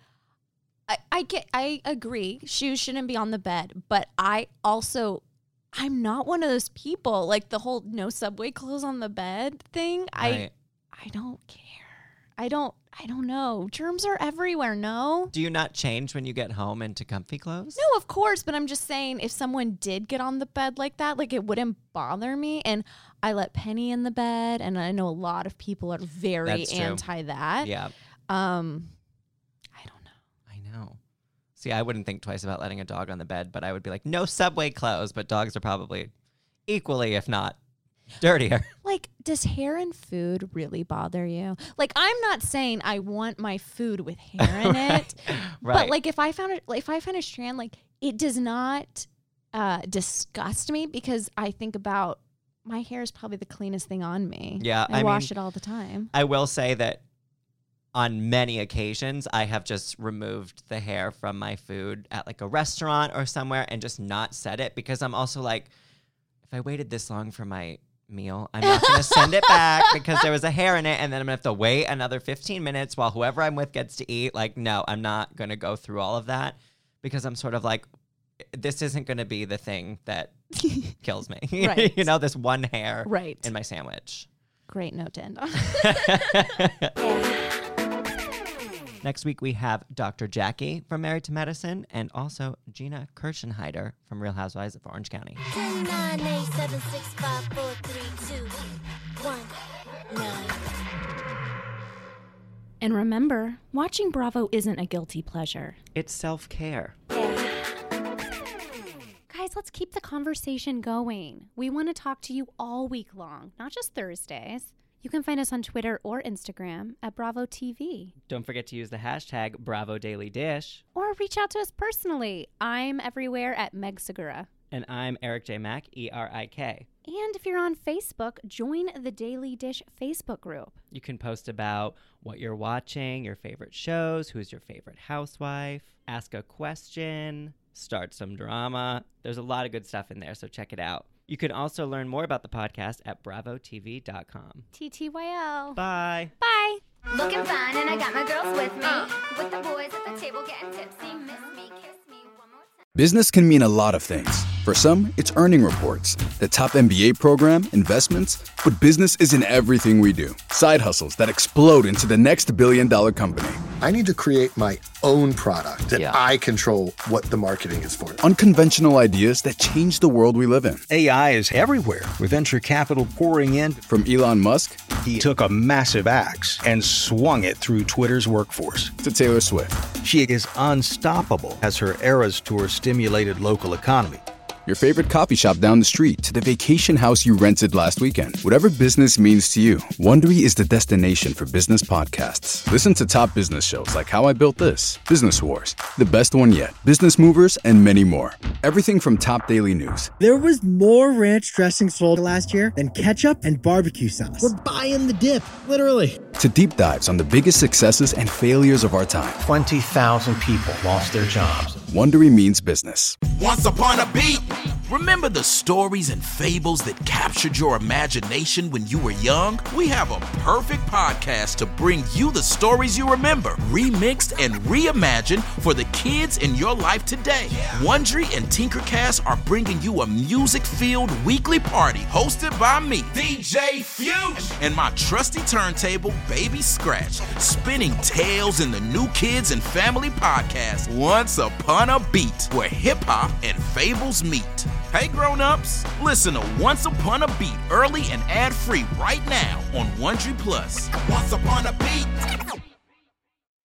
Speaker 4: I agree. Shoes shouldn't be on the bed, but I'm not one of those people. Like the whole no subway clothes on the bed thing.
Speaker 5: Right.
Speaker 4: I don't care. I don't know. Germs are everywhere, no?
Speaker 5: Do you not change when you get home into comfy clothes?
Speaker 4: No, of course. But I'm just saying if someone did get on the bed like that, like it wouldn't bother me. And I let Penny in the bed. And I know a lot of people are very anti that.
Speaker 5: Yeah.
Speaker 4: I don't know.
Speaker 5: I know. See, I wouldn't think twice about letting a dog on the bed, but I would be like, no subway clothes. But dogs are probably equally, if not dirtier.
Speaker 4: Like, does hair and food really bother you? Like, I'm not saying I want my food with hair in it,
Speaker 5: Right.
Speaker 4: but like if I found a strand, like it does not disgust me because I think about my hair is probably the cleanest thing on me.
Speaker 5: Yeah,
Speaker 4: I wash it all the time.
Speaker 5: I will say that on many occasions, I have just removed the hair from my food at like a restaurant or somewhere and just not set it because I'm also like, if I waited this long for my meal, I'm not going to send it back because there was a hair in it and then I'm going to have to wait another 15 minutes while whoever I'm with gets to eat. Like, no, I'm not going to go through all of that because I'm sort of like, this isn't going to be the thing that kills me.
Speaker 4: Right.
Speaker 5: You know, this one hair
Speaker 4: Right.
Speaker 5: in my sandwich.
Speaker 4: Great note to end on.
Speaker 5: Next week, we have Dr. Jackie from Married to Medicine and also Gina Kirchenheider from Real Housewives of Orange County.
Speaker 1: 10, 9, 8, 7, 6, 5, 4, 3, 2, 1, 9.
Speaker 22: And remember, watching Bravo isn't a guilty pleasure.
Speaker 5: It's self-care.
Speaker 22: Guys, let's keep the conversation going. We want to talk to you all week long, not just Thursdays. You can find us on Twitter or Instagram at Bravo TV.
Speaker 5: Don't forget to use the hashtag BravoDailyDish.
Speaker 22: Or reach out to us personally. I'm everywhere at Meg Segura.
Speaker 5: And I'm Eric J. Mack, E-R-I-K.
Speaker 22: And if you're on Facebook, join the Daily Dish Facebook group.
Speaker 5: You can post about what you're watching, your favorite shows, who's your favorite housewife, ask a question, start some drama. There's a lot of good stuff in there, so check it out. You can also learn more about the podcast at bravotv.com.
Speaker 22: TTYL.
Speaker 5: Bye.
Speaker 22: Bye.
Speaker 1: Looking fine, and I got my girls with me. With the boys at the table getting tipsy. Miss me, kiss me one more time.
Speaker 23: Business can mean a lot of things. For some, it's earning reports, the top MBA program, investments, but business isn't everything we do. Side hustles that explode into the next billion-dollar company.
Speaker 24: I need to create my own product that I control what the marketing is for.
Speaker 23: Unconventional ideas that change the world we live in.
Speaker 25: AI is everywhere, with venture capital pouring in.
Speaker 23: From Elon Musk,
Speaker 25: he took a massive axe and swung it through Twitter's workforce.
Speaker 23: To Taylor Swift.
Speaker 25: She is unstoppable as her Eras Tour stimulated local economy.
Speaker 23: Your favorite coffee shop down the street to the vacation house you rented last weekend. Whatever business means to you, Wondery is the destination for business podcasts. Listen to top business shows like How I Built This, Business Wars, The Best One Yet, Business Movers, and many more. Everything from top daily news.
Speaker 26: There was more ranch dressing sold last year than ketchup and barbecue sauce. We're buying the dip, literally.
Speaker 23: To deep dives on the biggest successes and failures of our time.
Speaker 25: 20,000 people lost their jobs.
Speaker 23: Wondery means business.
Speaker 27: Once upon a beat. Remember the stories and fables that captured your imagination when you were young? We have a perfect podcast to bring you the stories you remember, remixed and reimagined for the kids in your life today. Wondery and Tinkercast are bringing you a music-filled weekly party hosted by me, DJ Fuchs, and my trusty turntable, Baby Scratch, spinning tales in the new kids and family podcast, Once Upon a Beat, where hip-hop and fables meet. Hey grown-ups, listen to Once Upon a Beat early and ad-free right now on Wondery Plus. Once Upon a Beat.